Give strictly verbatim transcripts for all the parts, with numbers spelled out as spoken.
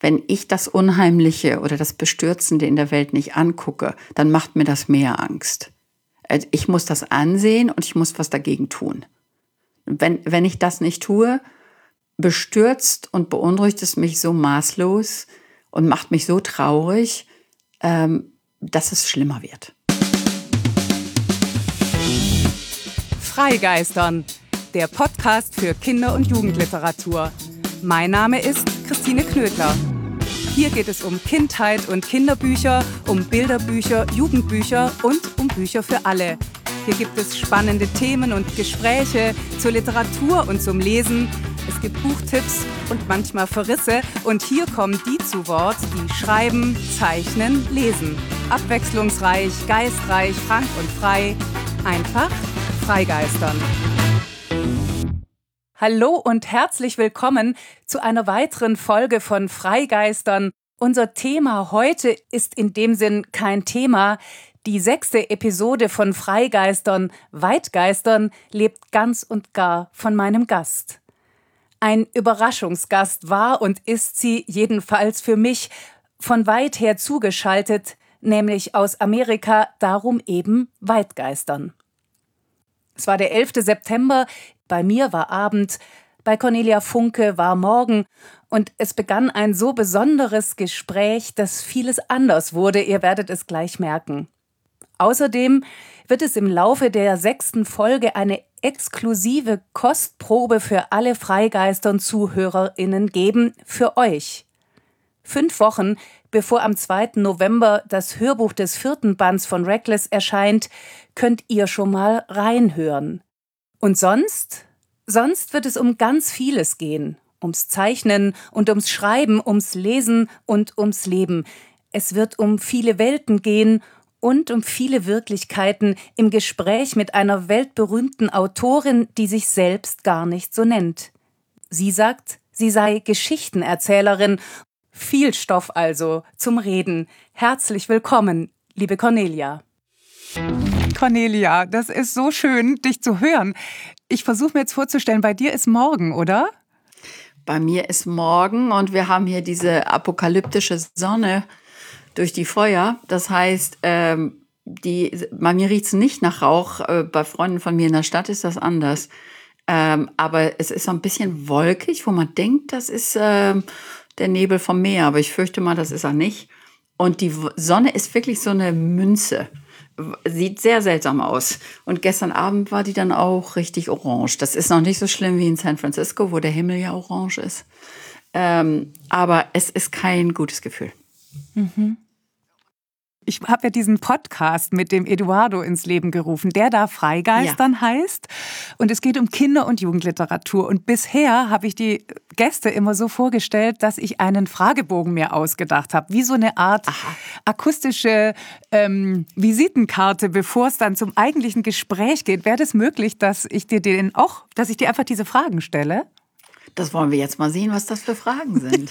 wenn ich das Unheimliche oder das Bestürzende in der Welt nicht angucke, dann macht mir das mehr Angst. Ich muss das ansehen und ich muss was dagegen tun. Wenn, wenn ich das nicht tue, bestürzt und beunruhigt es mich so maßlos und macht mich so traurig, ähm, dass es schlimmer wird. Freigeistern, der Podcast für Kinder- und Jugendliteratur. Mein Name ist Christine Knödler. Hier geht es um Kindheit und Kinderbücher, um Bilderbücher, Jugendbücher und um Bücher für alle. Hier gibt es spannende Themen und Gespräche zur Literatur und zum Lesen. Es gibt Buchtipps und manchmal Verrisse. Und hier kommen die zu Wort, die schreiben, zeichnen, lesen. Abwechslungsreich, geistreich, frank und frei. Einfach Freigeistern. Hallo und herzlich willkommen zu einer weiteren Folge von Freigeistern. Unser Thema heute ist in dem Sinn kein Thema. Die sechste Episode von Freigeistern, Weitgeistern, lebt ganz und gar von meinem Gast. Ein Überraschungsgast war und ist sie jedenfalls für mich von weit her zugeschaltet, nämlich aus Amerika, darum eben Weitgeistern. Es war der elfte September, bei mir war Abend, bei Cornelia Funke war Morgen und es begann ein so besonderes Gespräch, dass vieles anders wurde, ihr werdet es gleich merken. Außerdem wird es im Laufe der sechsten Folge eine exklusive Kostprobe für alle Freigeistern-ZuhörerInnen geben, für euch. Fünf Wochen, bevor am zweiten November das Hörbuch des vierten Bands von Reckless erscheint, könnt ihr schon mal reinhören. Und sonst? Sonst wird es um ganz vieles gehen. Ums Zeichnen und ums Schreiben, ums Lesen und ums Leben. Es wird um viele Welten gehen und um viele Wirklichkeiten im Gespräch mit einer weltberühmten Autorin, die sich selbst gar nicht so nennt. Sie sagt, sie sei Geschichtenerzählerin. Viel Stoff also zum Reden. Herzlich willkommen, liebe Cornelia. Cornelia, das ist so schön, dich zu hören. Ich versuche mir jetzt vorzustellen, bei dir ist morgen, oder? Bei mir ist morgen und wir haben hier diese apokalyptische Sonne durch die Feuer. Das heißt, ähm, die, bei mir riecht es nicht nach Rauch. Äh, bei Freunden von mir in der Stadt ist das anders. Ähm, aber es ist so ein bisschen wolkig, wo man denkt, das ist äh, der Nebel vom Meer. Aber ich fürchte mal, das ist er nicht. Und die Sonne ist wirklich so eine Münze. Sieht sehr seltsam aus. Und gestern Abend war die dann auch richtig orange. Das ist noch nicht so schlimm wie in San Francisco, wo der Himmel ja orange ist. Ähm, aber es ist kein gutes Gefühl. Mhm. Ich habe ja diesen Podcast mit dem Eduardo ins Leben gerufen, der da Freigeistern ja. heißt. Und es geht um Kinder- und Jugendliteratur. Und bisher habe ich die Gäste immer so vorgestellt, dass ich einen Fragebogen mir ausgedacht habe. Wie so eine Art Aha. akustische ähm, Visitenkarte, bevor es dann zum eigentlichen Gespräch geht. Wäre das möglich, dass ich dir den auch, dass ich dir einfach diese Fragen stelle? Das wollen wir jetzt mal sehen, was das für Fragen sind.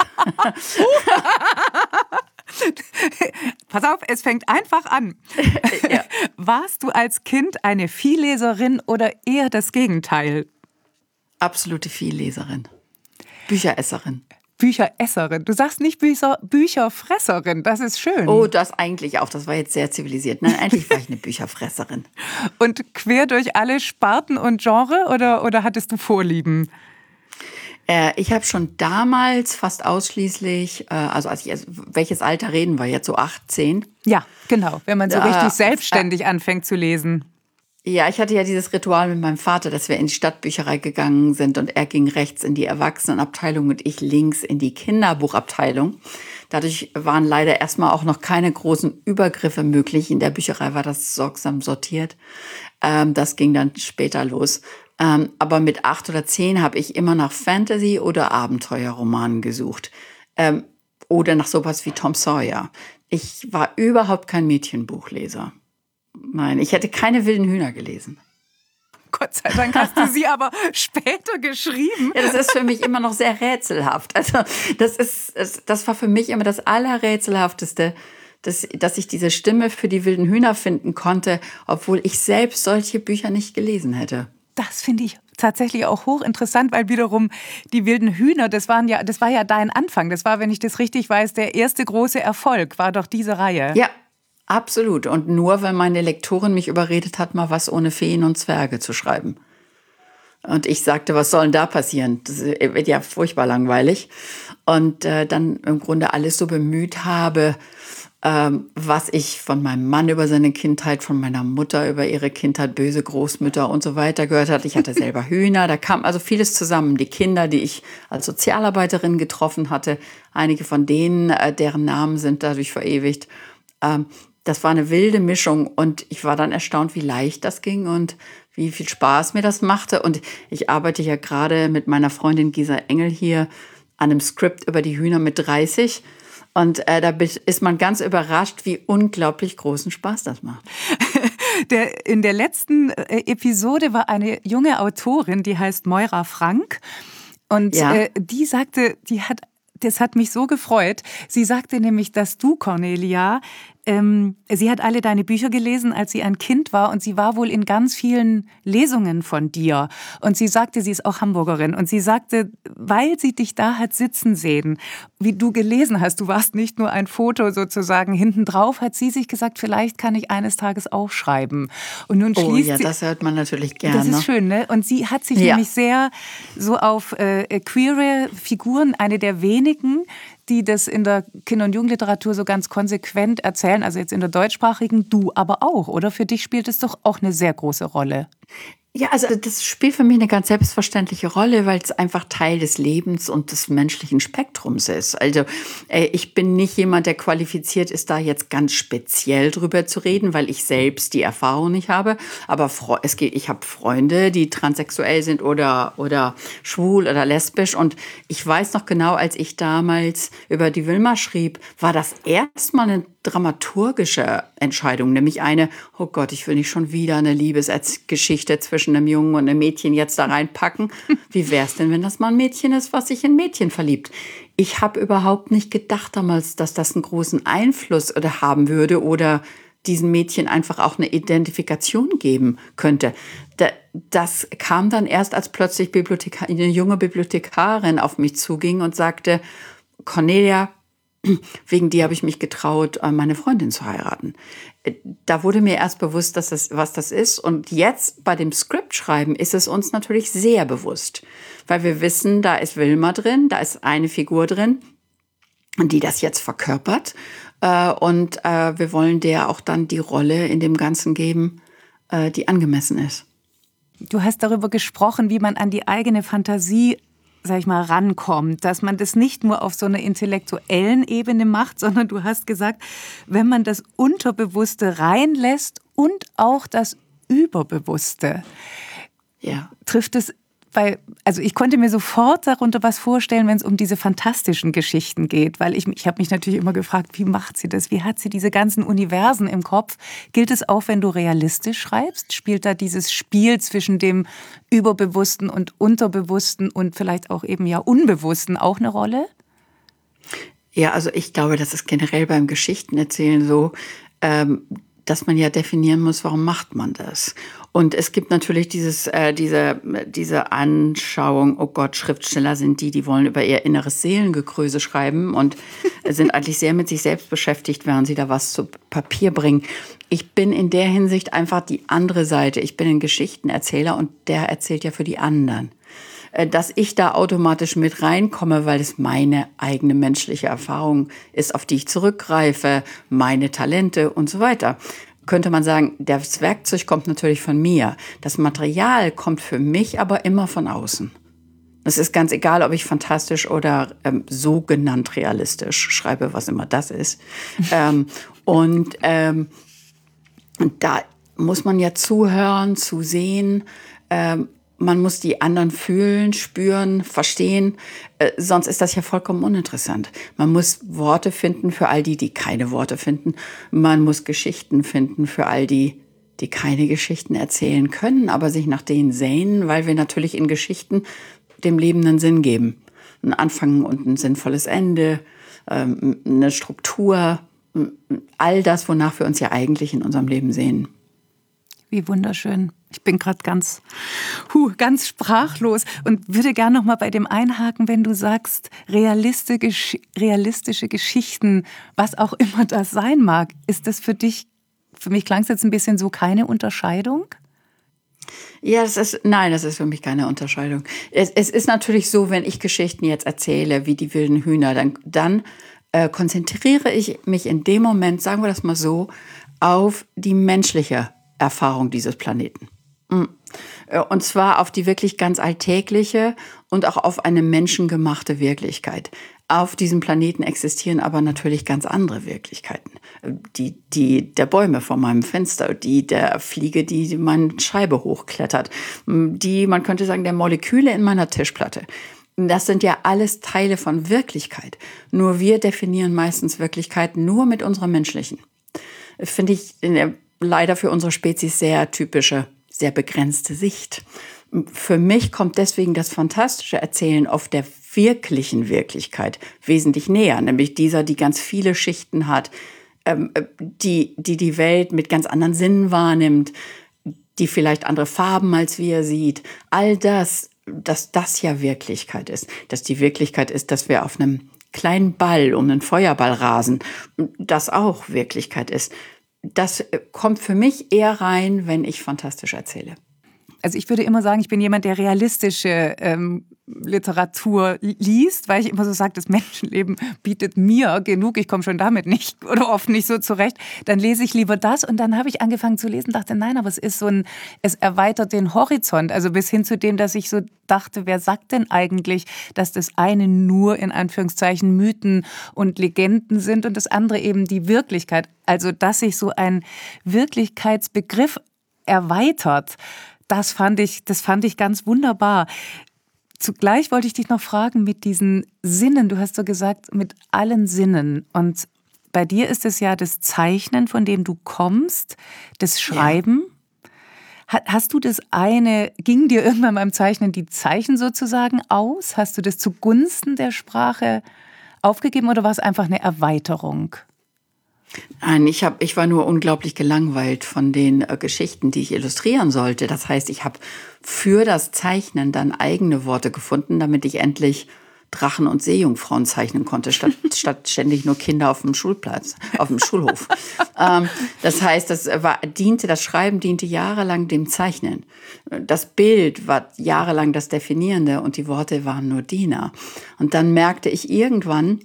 Pass auf, es fängt einfach an. Ja. Warst du als Kind eine Vielleserin oder eher das Gegenteil? Absolute Vielleserin. Bücheresserin. Bücheresserin. Du sagst nicht Bücher, Bücherfresserin, das ist schön. Oh, das eigentlich auch, das war jetzt sehr zivilisiert. Nein, eigentlich war ich eine Bücherfresserin. Und quer durch alle Sparten und Genre oder, oder hattest du Vorlieben? Äh, ich habe schon damals fast ausschließlich, äh, also als ich, also welches Alter reden wir jetzt, so achtzehn? Ja, genau, wenn man so äh, richtig selbstständig äh, anfängt zu lesen. Ja, ich hatte ja dieses Ritual mit meinem Vater, dass wir in die Stadtbücherei gegangen sind und er ging rechts in die Erwachsenenabteilung und ich links in die Kinderbuchabteilung. Dadurch waren leider erstmal auch noch keine großen Übergriffe möglich. In der Bücherei war das sorgsam sortiert. Ähm, das ging dann später los. Ähm, aber mit acht oder zehn habe ich immer nach Fantasy- oder Abenteuerromanen gesucht. Ähm, oder nach sowas wie Tom Sawyer. Ich war überhaupt kein Mädchenbuchleser. Nein, ich hätte keine wilden Hühner gelesen. Gott sei Dank hast du sie aber später geschrieben. Ja, das ist für mich immer noch sehr rätselhaft. Also das ist, das war für mich immer das Allerrätselhafteste, dass, dass ich diese Stimme für die wilden Hühner finden konnte, obwohl ich selbst solche Bücher nicht gelesen hätte. Das finde ich tatsächlich auch hochinteressant, weil wiederum die wilden Hühner, das waren ja, das war ja dein Anfang. Das war, wenn ich das richtig weiß, der erste große Erfolg, war doch diese Reihe. Ja, absolut. Und nur, weil meine Lektorin mich überredet hat, mal was ohne Feen und Zwerge zu schreiben. Und ich sagte, was soll denn da passieren? Das wird ja furchtbar langweilig. Und äh, dann im Grunde alles so bemüht habe, ähm, was ich von meinem Mann über seine Kindheit, von meiner Mutter über ihre Kindheit, böse Großmütter und so weiter gehört hatte. Ich hatte selber Hühner, da kam also vieles zusammen. Die Kinder, die ich als Sozialarbeiterin getroffen hatte, einige von denen, äh, deren Namen sind dadurch verewigt. Ähm, das war eine wilde Mischung und ich war dann erstaunt, wie leicht das ging und wie viel Spaß mir das machte. Und ich arbeite ja gerade mit meiner Freundin Gisa Engel hier an einem Skript über die Hühner mit dreißig. Und äh, da ist man ganz überrascht, wie unglaublich großen Spaß das macht. Der, in der letzten Episode war eine junge Autorin, die heißt Moira Frank. Und ja. äh, die sagte, die hat, das hat mich so gefreut. Sie sagte nämlich, dass du, Cornelia, ähm, sie hat alle deine Bücher gelesen, als sie ein Kind war und sie war wohl in ganz vielen Lesungen von dir. Und sie sagte, sie ist auch Hamburgerin und sie sagte, weil sie dich da hat sitzen sehen, wie du gelesen hast, du warst nicht nur ein Foto sozusagen, hinten drauf hat sie sich gesagt, vielleicht kann ich eines Tages auch schreiben. Und nun schließt oh ja, sie, das hört man natürlich gerne. Das ist schön, ne? Und sie hat sich ja. nämlich sehr so auf äh, queere Figuren, eine der wenigen, die das in der Kinder- und Jugendliteratur so ganz konsequent erzählen, also jetzt in der deutschsprachigen, du aber auch, oder? Für dich spielt es doch auch eine sehr große Rolle. Ja, also das spielt für mich eine ganz selbstverständliche Rolle, weil es einfach Teil des Lebens und des menschlichen Spektrums ist. Also äh, ich bin nicht jemand, der qualifiziert ist, da jetzt ganz speziell drüber zu reden, weil ich selbst die Erfahrung nicht habe. Aber es geht, ich habe Freunde, die transsexuell sind oder, oder schwul oder lesbisch. Und ich weiß noch genau, als ich damals über die Wilma schrieb, war das erstmal eine dramaturgische Entscheidung, nämlich eine, oh Gott, ich will nicht schon wieder eine Liebesgeschichte zwischen einem Jungen und einem Mädchen jetzt da reinpacken. Wie wär's denn, wenn das mal ein Mädchen ist, was sich in ein Mädchen verliebt? Ich habe überhaupt nicht gedacht damals, dass das einen großen Einfluss oder haben würde oder diesen Mädchen einfach auch eine Identifikation geben könnte. Das kam dann erst, als plötzlich Bibliothekar- eine junge Bibliothekarin auf mich zuging und sagte, Cornelia, wegen dir habe ich mich getraut, meine Freundin zu heiraten. Da wurde mir erst bewusst, dass das, was das ist. Und jetzt bei dem Skriptschreiben ist es uns natürlich sehr bewusst. Weil wir wissen, da ist Wilma drin, da ist eine Figur drin, die das jetzt verkörpert. Und wir wollen der auch dann die Rolle in dem Ganzen geben, die angemessen ist. Du hast darüber gesprochen, wie man an die eigene Fantasie sag ich mal, rankommt, dass man das nicht nur auf so einer intellektuellen Ebene macht, sondern du hast gesagt, wenn man das Unterbewusste reinlässt und auch das Überbewusste, ja. trifft es bei, also ich konnte mir sofort darunter was vorstellen, wenn es um diese fantastischen Geschichten geht, weil ich, ich habe mich natürlich immer gefragt, wie macht sie das, wie hat sie diese ganzen Universen im Kopf? Gilt es auch, wenn du realistisch schreibst? Spielt da dieses Spiel zwischen dem Überbewussten und Unterbewussten und vielleicht auch eben ja Unbewussten auch eine Rolle? Ja, also ich glaube, das ist generell beim Geschichtenerzählen so, ähm, dass man ja definieren muss, warum macht man das? Und es gibt natürlich dieses, äh, diese, diese Anschauung, oh Gott, Schriftsteller sind die, die wollen über ihr inneres Seelengekröse schreiben und sind eigentlich sehr mit sich selbst beschäftigt, während sie da was zu Papier bringen. Ich bin in der Hinsicht einfach die andere Seite. Ich bin ein Geschichtenerzähler und der erzählt ja für die anderen. Dass ich da automatisch mit reinkomme, weil es meine eigene menschliche Erfahrung ist, auf die ich zurückgreife, meine Talente und so weiter. Könnte man sagen, das Werkzeug kommt natürlich von mir. Das Material kommt für mich aber immer von außen. Es ist ganz egal, ob ich fantastisch oder ähm, sogenannt realistisch schreibe, was immer das ist. ähm, und ähm, da muss man ja zuhören, zusehen, ähm, man muss die anderen fühlen, spüren, verstehen, äh, sonst ist das ja vollkommen uninteressant. Man muss Worte finden für all die, die keine Worte finden. Man muss Geschichten finden für all die, die keine Geschichten erzählen können, aber sich nach denen sehnen, weil wir natürlich in Geschichten dem Leben einen Sinn geben. Ein Anfang und ein sinnvolles Ende, ähm, eine Struktur, all das, wonach wir uns ja eigentlich in unserem Leben sehen. Wie wunderschön. Ich bin gerade ganz, huh, ganz sprachlos und würde gerne noch mal bei dem einhaken, wenn du sagst, realistische, realistische Geschichten, was auch immer das sein mag. Ist das für dich, für mich klang es jetzt ein bisschen so, keine Unterscheidung? Ja, das ist, nein, das ist für mich keine Unterscheidung. Es, es ist natürlich so, wenn ich Geschichten jetzt erzähle, wie die wilden Hühner, dann, dann äh, konzentriere ich mich in dem Moment, sagen wir das mal so, auf die menschliche Erfahrung dieses Planeten. Und zwar auf die wirklich ganz alltägliche und auch auf eine menschengemachte Wirklichkeit. Auf diesem Planeten existieren aber natürlich ganz andere Wirklichkeiten. Die, die der Bäume vor meinem Fenster, die der Fliege, die meine Scheibe hochklettert, die, man könnte sagen, der Moleküle in meiner Tischplatte. Das sind ja alles Teile von Wirklichkeit. Nur wir definieren meistens Wirklichkeit nur mit unserer menschlichen. Finde ich leider für unsere Spezies sehr typische, sehr begrenzte Sicht. Für mich kommt deswegen das fantastische Erzählen auf der wirklichen Wirklichkeit wesentlich näher, nämlich dieser, die ganz viele Schichten hat, die die, die Welt mit ganz anderen Sinnen wahrnimmt, die vielleicht andere Farben als wir sieht. All das, dass das ja Wirklichkeit ist, dass die Wirklichkeit ist, dass wir auf einem kleinen Ball um einen Feuerball rasen, das auch Wirklichkeit ist. Das kommt für mich eher rein, wenn ich fantastisch erzähle. Also ich würde immer sagen, ich bin jemand, der realistische ähm, Literatur liest, weil ich immer so sage, das Menschenleben bietet mir genug, ich komme schon damit nicht oder oft nicht so zurecht. Dann lese ich lieber das und dann habe ich angefangen zu lesen, dachte, nein, aber es ist so ein, es erweitert den Horizont, also bis hin zu dem, dass ich so dachte, wer sagt denn eigentlich, dass das eine nur in Anführungszeichen Mythen und Legenden sind und das andere eben die Wirklichkeit. Also dass sich so ein Wirklichkeitsbegriff erweitert. Das fand ich, das fand ich ganz wunderbar. Zugleich wollte ich dich noch fragen mit diesen Sinnen. Du hast so gesagt, mit allen Sinnen. Und bei dir ist es ja das Zeichnen, von dem du kommst, das Schreiben. Ja. Hast du das eine, ging dir irgendwann beim Zeichnen die Zeichen sozusagen aus? Hast du das zugunsten der Sprache aufgegeben oder war es einfach eine Erweiterung? Nein, ich, hab, ich war nur unglaublich gelangweilt von den äh, Geschichten, die ich illustrieren sollte. Das heißt, ich habe für das Zeichnen dann eigene Worte gefunden, damit ich endlich Drachen und Seejungfrauen zeichnen konnte, statt, statt ständig nur Kinder auf dem Schulplatz, auf dem Schulhof. ähm, das heißt, das war, diente, das Schreiben diente jahrelang dem Zeichnen. Das Bild war jahrelang das Definierende und die Worte waren nur Diener. Und dann merkte ich irgendwann,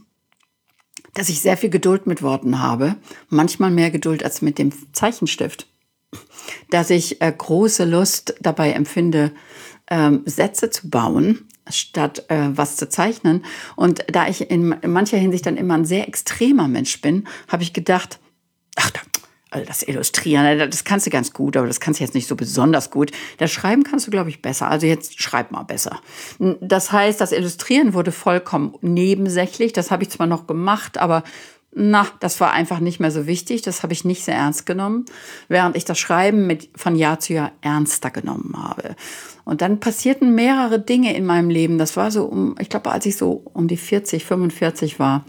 dass ich sehr viel Geduld mit Worten habe, manchmal mehr Geduld als mit dem Zeichenstift, dass ich äh, große Lust dabei empfinde, ähm, Sätze zu bauen, statt äh, was zu zeichnen. Und da ich in, in mancher Hinsicht dann immer ein sehr extremer Mensch bin, habe ich gedacht, ach, also das Illustrieren, das kannst du ganz gut, aber das kannst du jetzt nicht so besonders gut. Das Schreiben kannst du, glaube ich, besser. Also jetzt schreib mal besser. Das heißt, das Illustrieren wurde vollkommen nebensächlich. Das habe ich zwar noch gemacht, aber na, das war einfach nicht mehr so wichtig. Das habe ich nicht sehr ernst genommen, während ich das Schreiben mit von Jahr zu Jahr ernster genommen habe. Und dann passierten mehrere Dinge in meinem Leben. Das war so, um, ich glaube, als ich so um die vierzig, fünfundvierzig war,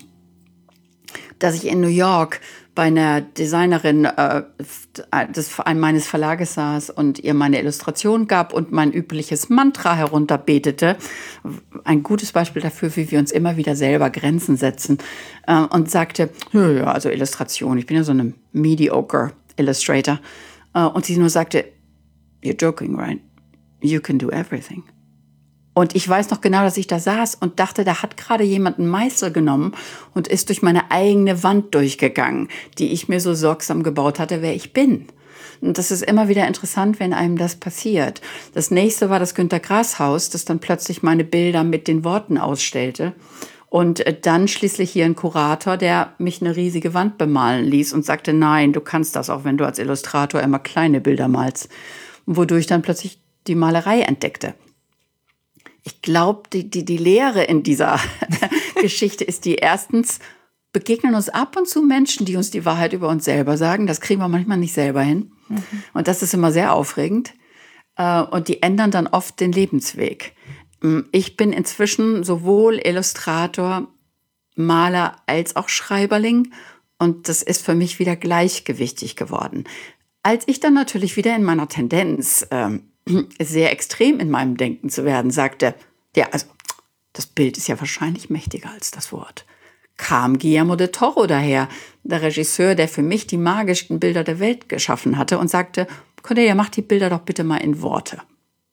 dass ich in New York bei einer Designerin äh, des, meines Verlages saß und ihr meine Illustration gab und mein übliches Mantra herunterbetete. Ein gutes Beispiel dafür, wie wir uns immer wieder selber Grenzen setzen. Äh, und sagte, ja, ja, also Illustration, ich bin ja so eine mediocre Illustrator. Äh, und sie nur sagte, you're joking, right? You can do everything. Und ich weiß noch genau, dass ich da saß und dachte, da hat gerade jemand einen Meißel genommen und ist durch meine eigene Wand durchgegangen, die ich mir so sorgsam gebaut hatte, wer ich bin. Und das ist immer wieder interessant, wenn einem das passiert. Das nächste war das Günter Grass Haus, das dann plötzlich meine Bilder mit den Worten ausstellte. Und dann schließlich hier ein Kurator, der mich eine riesige Wand bemalen ließ und sagte, nein, du kannst das, auch wenn du als Illustrator immer kleine Bilder malst. Wodurch dann plötzlich die Malerei entdeckte. Ich glaube, die, die, die Lehre in dieser Geschichte ist die, erstens, begegnen uns ab und zu Menschen, die uns die Wahrheit über uns selber sagen. Das kriegen wir manchmal nicht selber hin. Mhm. Und das ist immer sehr aufregend. Und die ändern dann oft den Lebensweg. Ich bin inzwischen sowohl Illustrator, Maler als auch Schreiberling. Und das ist für mich wieder gleichgewichtig geworden. Als ich dann natürlich wieder in meiner Tendenz, ähm, sehr extrem in meinem Denken zu werden, sagte, ja, also das Bild ist ja wahrscheinlich mächtiger als das Wort, kam Guillermo del Toro daher, der Regisseur, der für mich die magischsten Bilder der Welt geschaffen hatte, und sagte, Cornelia, mach die Bilder doch bitte mal in Worte.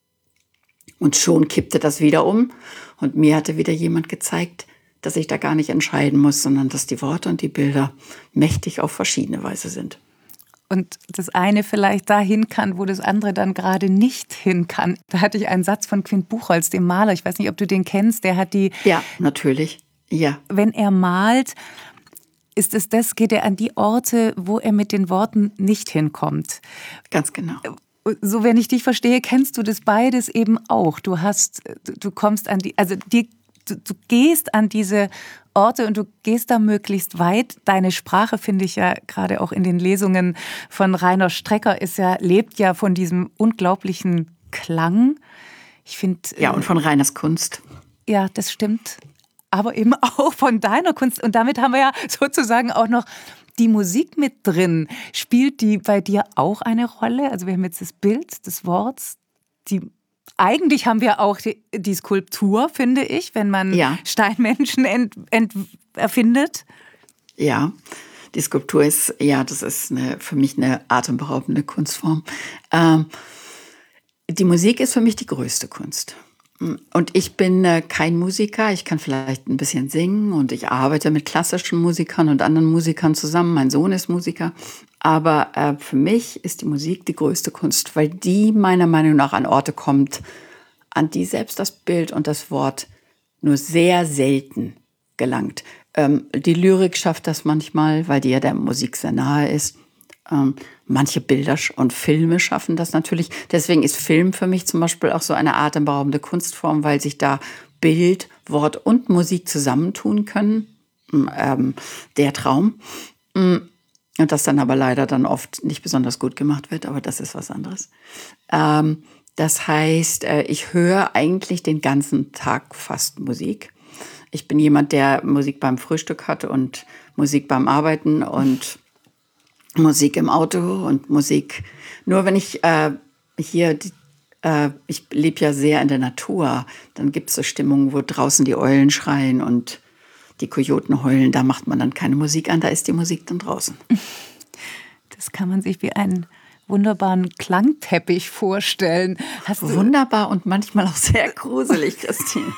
Und schon kippte das wieder um und mir hatte wieder jemand gezeigt, dass ich da gar nicht entscheiden muss, sondern dass die Worte und die Bilder mächtig auf verschiedene Weise sind. Und das eine vielleicht dahin kann, wo das andere dann gerade nicht hin kann. Da hatte ich einen Satz von Quint Buchholz, dem Maler. Ich weiß nicht, ob du den kennst. Der hat die... Ja, natürlich. Ja. Wenn er malt, ist es das, geht er an die Orte, wo er mit den Worten nicht hinkommt. Ganz genau. So, wenn ich dich verstehe, kennst du das beides eben auch. Du hast, du kommst an die, also die, du, du gehst an diese Orte und du gehst da möglichst weit. Deine Sprache, finde ich ja gerade auch in den Lesungen von Rainer Strecker, ist ja, lebt ja von diesem unglaublichen Klang. Ich finde. Ja, und von Rainers Kunst. Ja, das stimmt. Aber eben auch von deiner Kunst. Und damit haben wir ja sozusagen auch noch die Musik mit drin. Spielt die bei dir auch eine Rolle? Also wir haben jetzt das Bild des Worts. Die, eigentlich haben wir auch die, die Skulptur, finde ich, wenn man ja. Steinmenschen ent, ent, erfindet. Ja, die Skulptur ist, ja, das ist eine, für mich eine atemberaubende Kunstform. Ähm, die Musik ist für mich die größte Kunst. Und ich bin äh, kein Musiker, ich kann vielleicht ein bisschen singen und ich arbeite mit klassischen Musikern und anderen Musikern zusammen. Mein Sohn ist Musiker, aber äh, für mich ist die Musik die größte Kunst, weil die meiner Meinung nach an Orte kommt, an die selbst das Bild und das Wort nur sehr selten gelangt. Ähm, die Lyrik schafft das manchmal, weil die ja der Musik sehr nahe ist. Ähm, manche Bilder und Filme schaffen das natürlich. Deswegen ist Film für mich zum Beispiel auch so eine atemberaubende Kunstform, weil sich da Bild, Wort und Musik zusammentun können. Ähm, der Traum. Und das dann aber leider dann oft nicht besonders gut gemacht wird, aber das ist was anderes. Ähm, das heißt, äh, ich höre eigentlich den ganzen Tag fast Musik. Ich bin jemand, der Musik beim Frühstück hat und Musik beim Arbeiten und Musik im Auto und Musik. Nur wenn ich äh, hier, die, äh, ich lebe ja sehr in der Natur, dann gibt es so Stimmungen, wo draußen die Eulen schreien und die Kojoten heulen. Da macht man dann keine Musik an, da ist die Musik dann draußen. Das kann man sich wie einen wunderbaren Klangteppich vorstellen. Hast du Wunderbar und manchmal auch sehr gruselig, Christine.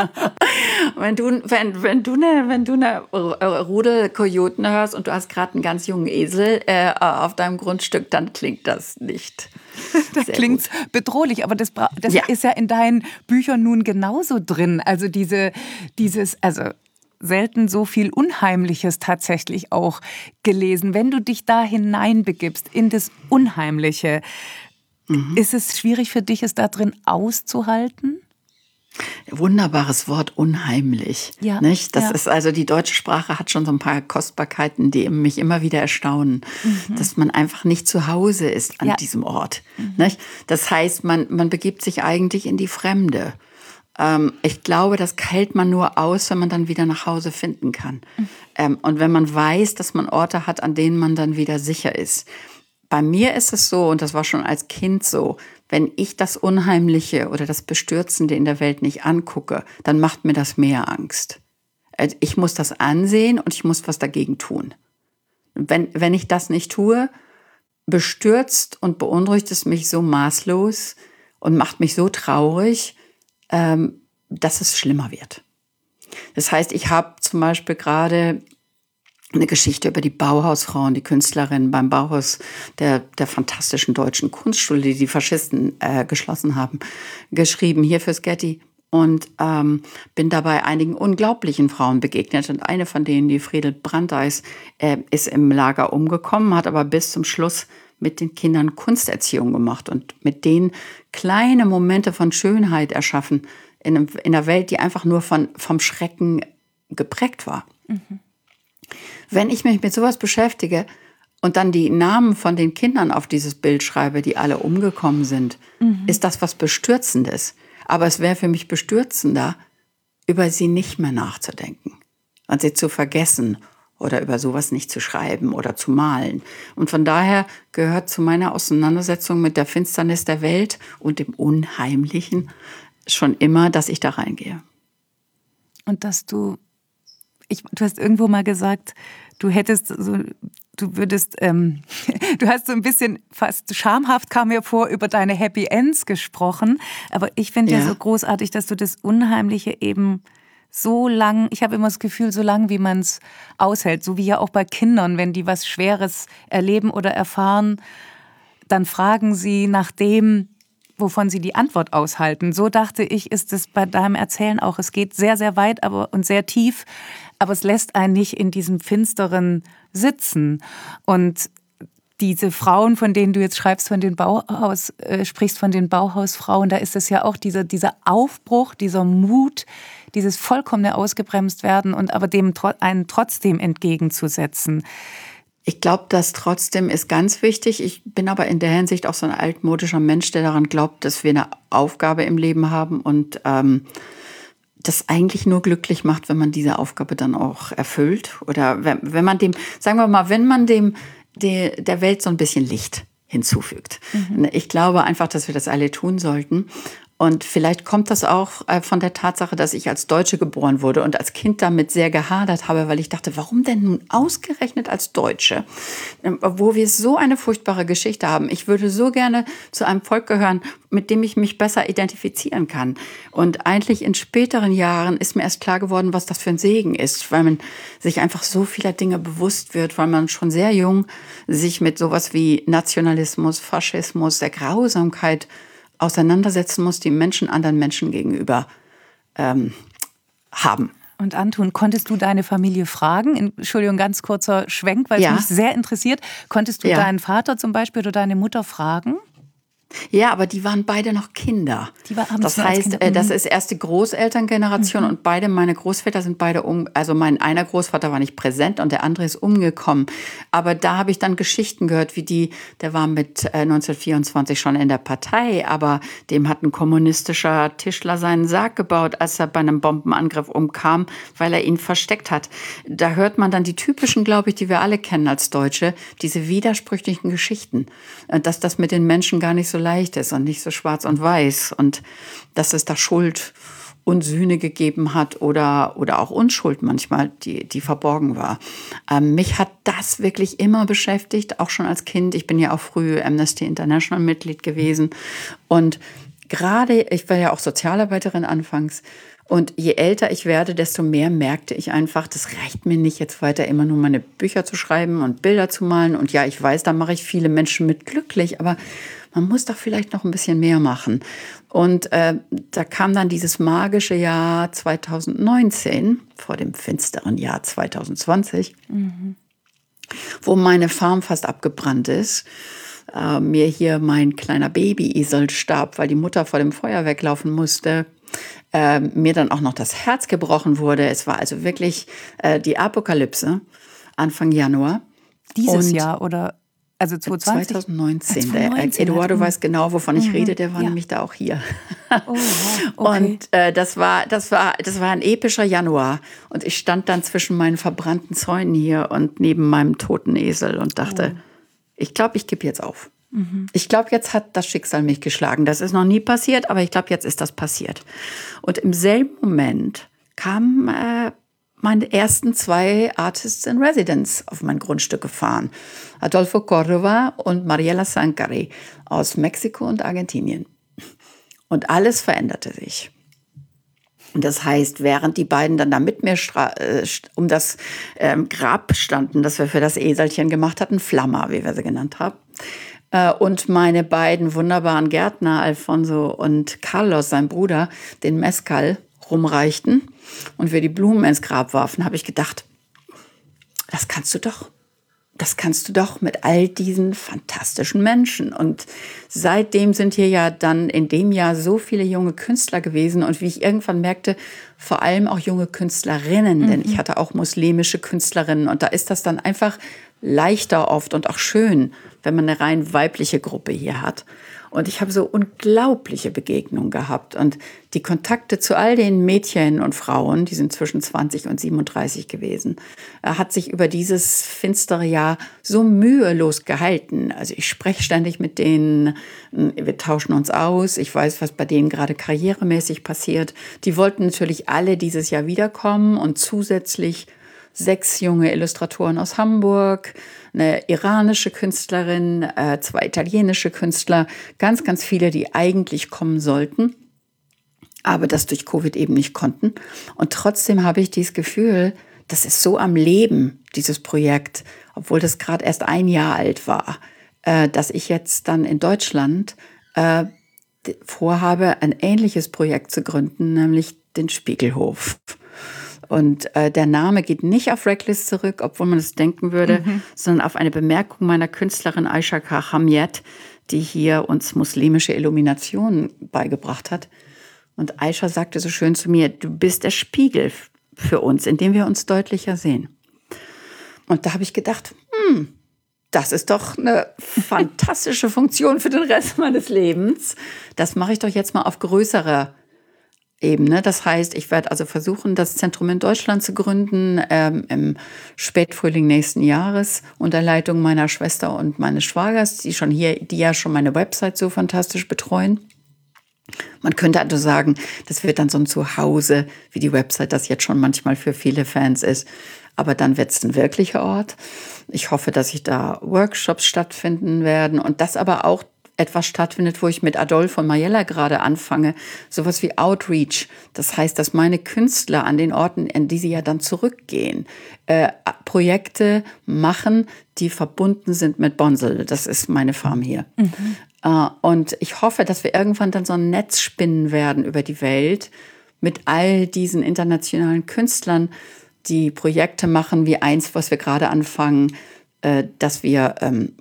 wenn du, wenn, wenn du eine, wenn du eine Rudel Kojoten hörst und du hast gerade einen ganz jungen Esel äh, auf deinem Grundstück, dann klingt das nicht. Das klingt bedrohlich, aber das, das ja. ist ja in deinen Büchern nun genauso drin. Also diese, dieses, also selten so viel Unheimliches tatsächlich auch gelesen. Wenn du dich da hineinbegibst, in das Unheimliche, mhm. ist es schwierig für dich, es da drin auszuhalten? Wunderbares Wort, unheimlich. Ja, nicht? Das ja. ist also, die deutsche Sprache hat schon so ein paar Kostbarkeiten, die mich immer wieder erstaunen, mhm. dass man einfach nicht zu Hause ist an ja. diesem Ort. Mhm. Nicht? Das heißt, man, man begibt sich eigentlich in die Fremde. Ähm, ich glaube, das hält man nur aus, wenn man dann wieder nach Hause finden kann. Mhm. Ähm, und wenn man weiß, dass man Orte hat, an denen man dann wieder sicher ist. Bei mir ist es so, und das war schon als Kind so, wenn ich das Unheimliche oder das Bestürzende in der Welt nicht angucke, dann macht mir das mehr Angst. Ich muss das ansehen und ich muss was dagegen tun. Wenn, wenn ich das nicht tue, bestürzt und beunruhigt es mich so maßlos und macht mich so traurig, ähm, dass es schlimmer wird. Das heißt, ich habe zum Beispiel gerade eine Geschichte über die Bauhausfrauen, die Künstlerinnen beim Bauhaus der, der fantastischen deutschen Kunstschule, die die Faschisten äh, geschlossen haben, geschrieben, hier fürs Getty. Und ähm, bin dabei einigen unglaublichen Frauen begegnet. Und eine von denen, die Friedel Brandeis, äh, ist im Lager umgekommen, hat aber bis zum Schluss mit den Kindern Kunsterziehung gemacht und mit denen kleine Momente von Schönheit erschaffen in, einem, in einer Welt, die einfach nur von, vom Schrecken geprägt war. Mhm. Wenn ich mich mit sowas beschäftige und dann die Namen von den Kindern auf dieses Bild schreibe, die alle umgekommen sind, mhm. ist das was Bestürzendes. Aber es wäre für mich bestürzender, über sie nicht mehr nachzudenken und sie zu vergessen oder über sowas nicht zu schreiben oder zu malen. Und von daher gehört zu meiner Auseinandersetzung mit der Finsternis der Welt und dem Unheimlichen schon immer, dass ich da reingehe. Und dass du, ich, du hast irgendwo mal gesagt, du hättest so, du würdest, ähm, du hast so ein bisschen fast schamhaft, kam mir vor, über deine Happy Ends gesprochen. Aber ich finde ja. ja so großartig, dass du das Unheimliche eben so lang, ich habe immer das Gefühl, so lang, wie man es aushält. So wie ja auch bei Kindern, wenn die was Schweres erleben oder erfahren, dann fragen sie nach dem, wovon sie die Antwort aushalten. So dachte ich, ist es bei deinem Erzählen auch. Es geht sehr, sehr weit aber, und sehr tief, aber es lässt einen nicht in diesem Finsteren sitzen. Und diese Frauen, von denen du jetzt schreibst, von den Bauhaus, äh, sprichst von den Bauhausfrauen, da ist es ja auch dieser, dieser Aufbruch, dieser Mut, dieses vollkommene ausgebremst werden und aber dem einen trotzdem entgegenzusetzen. Ich glaube, das trotzdem ist ganz wichtig. Ich bin aber in der Hinsicht auch so ein altmodischer Mensch, der daran glaubt, dass wir eine Aufgabe im Leben haben und ähm, das eigentlich nur glücklich macht, wenn man diese Aufgabe dann auch erfüllt. Oder wenn, wenn man dem, sagen wir mal, wenn man dem de, der Welt so ein bisschen Licht hinzufügt. Mhm. Ich glaube einfach, dass wir das alle tun sollten. Und vielleicht kommt das auch von der Tatsache, dass ich als Deutsche geboren wurde und als Kind damit sehr gehadert habe, weil ich dachte, warum denn nun ausgerechnet als Deutsche, wo wir so eine furchtbare Geschichte haben. Ich würde so gerne zu einem Volk gehören, mit dem ich mich besser identifizieren kann. Und eigentlich in späteren Jahren ist mir erst klar geworden, was das für ein Segen ist, weil man sich einfach so vieler Dinge bewusst wird, weil man schon sehr jung sich mit sowas wie Nationalismus, Faschismus, der Grausamkeit auseinandersetzen muss, die Menschen anderen Menschen gegenüber ähm, haben. Und Antun, konntest du deine Familie fragen? Entschuldigung, ganz kurzer Schwenk, weil es ja. mich sehr interessiert. Konntest du ja. deinen Vater zum Beispiel oder deine Mutter fragen? Ja, aber die waren beide noch Kinder. Die war, das heißt, äh, das ist erst die Großelterngeneration mhm. und beide, meine Großväter sind beide um, also mein einer Großvater war nicht präsent und der andere ist umgekommen. Aber da habe ich dann Geschichten gehört, wie die, der war mit äh, neunzehnhundertvierundzwanzig schon in der Partei, aber dem hat ein kommunistischer Tischler seinen Sarg gebaut, als er bei einem Bombenangriff umkam, weil er ihn versteckt hat. Da hört man dann die typischen, glaube ich, die wir alle kennen als Deutsche, diese widersprüchlichen Geschichten, dass das mit den Menschen gar nicht so leicht ist und nicht so schwarz und weiß und dass es da Schuld und Sühne gegeben hat oder, oder auch Unschuld manchmal, die, die verborgen war. Ähm, mich hat das wirklich immer beschäftigt, auch schon als Kind. Ich bin ja auch früh Amnesty International Mitglied gewesen und gerade, ich war ja auch Sozialarbeiterin anfangs, und je älter ich werde, desto mehr merkte ich einfach, das reicht mir nicht, jetzt weiter immer nur meine Bücher zu schreiben und Bilder zu malen. Und ja, ich weiß, da mache ich viele Menschen mit glücklich, aber man muss doch vielleicht noch ein bisschen mehr machen. Und äh, da kam dann dieses magische Jahr zweitausendneunzehn, vor dem finsteren Jahr zweitausendzwanzig, mhm. wo meine Farm fast abgebrannt ist. Äh, mir hier mein kleiner Babyesel starb, weil die Mutter vor dem Feuer weglaufen musste. Äh, mir dann auch noch das Herz gebrochen wurde. Es war also wirklich äh, die Apokalypse Anfang Januar. Dieses Und Jahr oder also zwanzig zwanzig? zweitausendneunzehn. Der Eduardo mhm. weiß genau, wovon ich mhm. rede. Der war ja. nämlich da auch hier. Oh, okay. Und äh, das war, das war, das war ein epischer Januar. Und ich stand dann zwischen meinen verbrannten Zäunen hier und neben meinem toten Esel und dachte, oh. ich glaube, ich gebe jetzt auf. Mhm. Ich glaube, jetzt hat das Schicksal mich geschlagen. Das ist noch nie passiert, aber ich glaube, jetzt ist das passiert. Und im selben Moment kamen äh, meine ersten zwei Artists in Residence auf mein Grundstück gefahren. Adolfo Cordova und Mariela Sankari aus Mexiko und Argentinien. Und alles veränderte sich. Und das heißt, während die beiden dann da mit mir äh, um das ähm, Grab standen, das wir für das Eselchen gemacht hatten, Flamma, wie wir sie genannt haben, und meine beiden wunderbaren Gärtner, Alfonso und Carlos, sein Bruder, den Mezcal rumreichten und wir die Blumen ins Grab warfen, habe ich gedacht, das kannst du doch. Das kannst du doch mit all diesen fantastischen Menschen. Und seitdem sind hier ja dann in dem Jahr so viele junge Künstler gewesen. Und wie ich irgendwann merkte, vor allem auch junge Künstlerinnen. Mhm. Denn ich hatte auch muslimische Künstlerinnen. Und da ist das dann einfach leichter oft und auch schön, wenn man eine rein weibliche Gruppe hier hat. Und ich habe so unglaubliche Begegnungen gehabt. Und die Kontakte zu all den Mädchen und Frauen, die sind zwischen zwanzig und siebenunddreißig gewesen, hat sich über dieses finstere Jahr so mühelos gehalten. Also ich spreche ständig mit denen, wir tauschen uns aus. Ich weiß, was bei denen gerade karrieremäßig passiert. Die wollten natürlich alle dieses Jahr wiederkommen und zusätzlich sechs junge Illustratoren aus Hamburg, eine iranische Künstlerin, äh, zwei italienische Künstler, ganz, ganz viele, die eigentlich kommen sollten, aber das durch Covid eben nicht konnten. Und trotzdem habe ich dieses Gefühl, das ist so am Leben, dieses Projekt, obwohl das gerade erst ein Jahr alt war, äh, dass ich jetzt dann in Deutschland äh, vorhabe, ein ähnliches Projekt zu gründen, nämlich den Spiegelhof. Und äh, der Name geht nicht auf Reckless zurück, obwohl man es denken würde, mhm. sondern auf eine Bemerkung meiner Künstlerin Aisha Hamiet, die hier uns muslimische Illumination beigebracht hat. Und Aisha sagte so schön zu mir, du bist der Spiegel für uns, in dem wir uns deutlicher sehen. Und da habe ich gedacht, hm, das ist doch eine fantastische Funktion für den Rest meines Lebens. Das mache ich doch jetzt mal auf größerer Ebene. Das heißt, ich werde also versuchen, das Zentrum in Deutschland zu gründen, ähm, im Spätfrühling nächsten Jahres unter Leitung meiner Schwester und meines Schwagers, die schon hier, die ja schon meine Website so fantastisch betreuen. Man könnte also sagen, das wird dann so ein Zuhause, wie die Website das jetzt schon manchmal für viele Fans ist. Aber dann wird es ein wirklicher Ort. Ich hoffe, dass sich da Workshops stattfinden werden und das aber auch etwas stattfindet, wo ich mit Adolfo und Mariella gerade anfange, sowas wie Outreach. Das heißt, dass meine Künstler an den Orten, an die sie ja dann zurückgehen, äh, Projekte machen, die verbunden sind mit Bonsel. Das ist meine Farm hier. Mhm. Äh, und ich hoffe, dass wir irgendwann dann so ein Netz spinnen werden über die Welt mit all diesen internationalen Künstlern, die Projekte machen, wie eins, was wir gerade anfangen, äh, dass wir ähm,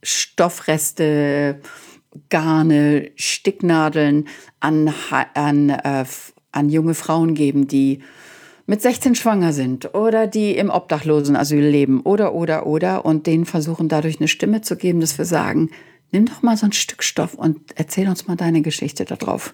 Stoffreste, Garne, Sticknadeln an, an, äh, an junge Frauen geben, die mit sechzehn schwanger sind oder die im Obdachlosenasyl leben oder, oder, oder und denen versuchen, dadurch eine Stimme zu geben, dass wir sagen, nimm doch mal so ein Stück Stoff und erzähl uns mal deine Geschichte da drauf.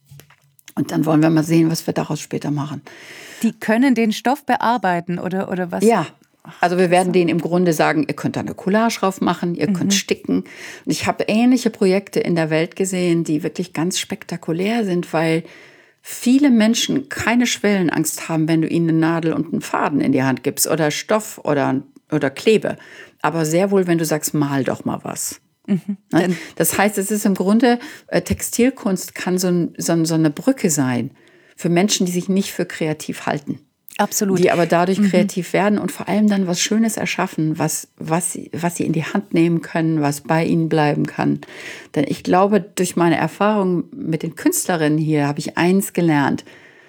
Und dann wollen wir mal sehen, was wir daraus später machen. Die können den Stoff bearbeiten oder, oder was? Ja. Also wir werden denen im Grunde sagen, ihr könnt da eine Collage drauf machen, ihr könnt mhm. sticken. Und ich habe ähnliche Projekte in der Welt gesehen, die wirklich ganz spektakulär sind, weil viele Menschen keine Schwellenangst haben, wenn du ihnen eine Nadel und einen Faden in die Hand gibst oder Stoff oder, oder Klebe. Aber sehr wohl, wenn du sagst, mal doch mal was. Mhm. Das heißt, es ist im Grunde, Textilkunst kann so, ein, so, so eine Brücke sein für Menschen, die sich nicht für kreativ halten. Absolut. Die aber dadurch mhm. kreativ werden und vor allem dann was Schönes erschaffen, was, was, sie, was sie in die Hand nehmen können, was bei ihnen bleiben kann. Denn ich glaube, durch meine Erfahrung mit den Künstlerinnen hier habe ich eins gelernt,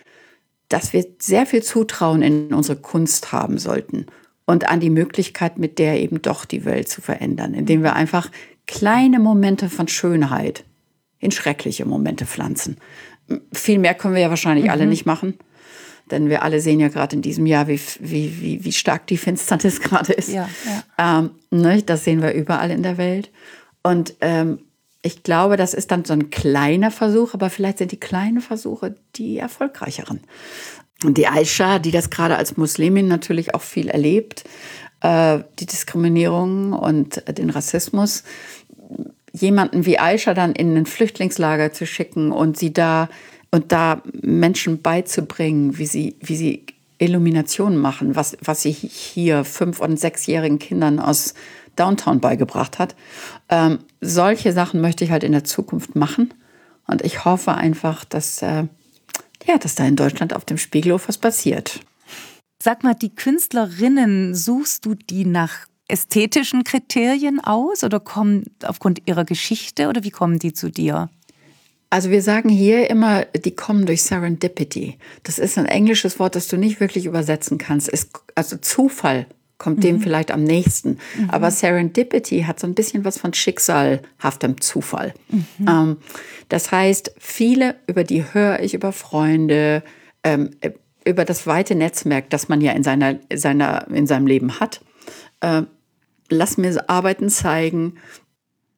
dass wir sehr viel Zutrauen in unsere Kunst haben sollten und an die Möglichkeit, mit der eben doch die Welt zu verändern, indem wir einfach kleine Momente von Schönheit in schreckliche Momente pflanzen. Viel mehr können wir ja wahrscheinlich mhm. alle nicht machen. Denn wir alle sehen ja gerade in diesem Jahr, wie, wie, wie, wie stark die Finsternis gerade ist. Ja, ja. Ähm, ne, das sehen wir überall in der Welt. Und ähm, ich glaube, das ist dann so ein kleiner Versuch, aber vielleicht sind die kleinen Versuche die erfolgreicheren. Und die Aisha, die das gerade als Muslimin natürlich auch viel erlebt, äh, die Diskriminierung und äh, den Rassismus, jemanden wie Aisha dann in ein Flüchtlingslager zu schicken und sie da Und da Menschen beizubringen, wie sie, wie sie Illuminationen machen, was, was sie hier fünf- und sechsjährigen Kindern aus Downtown beigebracht hat. Ähm, solche Sachen möchte ich halt in der Zukunft machen. Und ich hoffe einfach, dass, äh, ja, dass da in Deutschland auf dem Spiegelhof was passiert. Sag mal, die Künstlerinnen, suchst du die nach ästhetischen Kriterien aus oder kommen aufgrund ihrer Geschichte oder wie kommen die zu dir? Also wir sagen hier immer, die kommen durch Serendipity. Das ist ein englisches Wort, das du nicht wirklich übersetzen kannst. Es, also Zufall kommt mhm. dem vielleicht am nächsten. Mhm. Aber Serendipity hat so ein bisschen was von schicksalhaftem Zufall. Mhm. Ähm, das heißt, viele, über die höre ich über Freunde, ähm, über das weite Netzwerk, das man ja in, seiner, seiner, in seinem Leben hat. Äh, lass mir Arbeiten zeigen.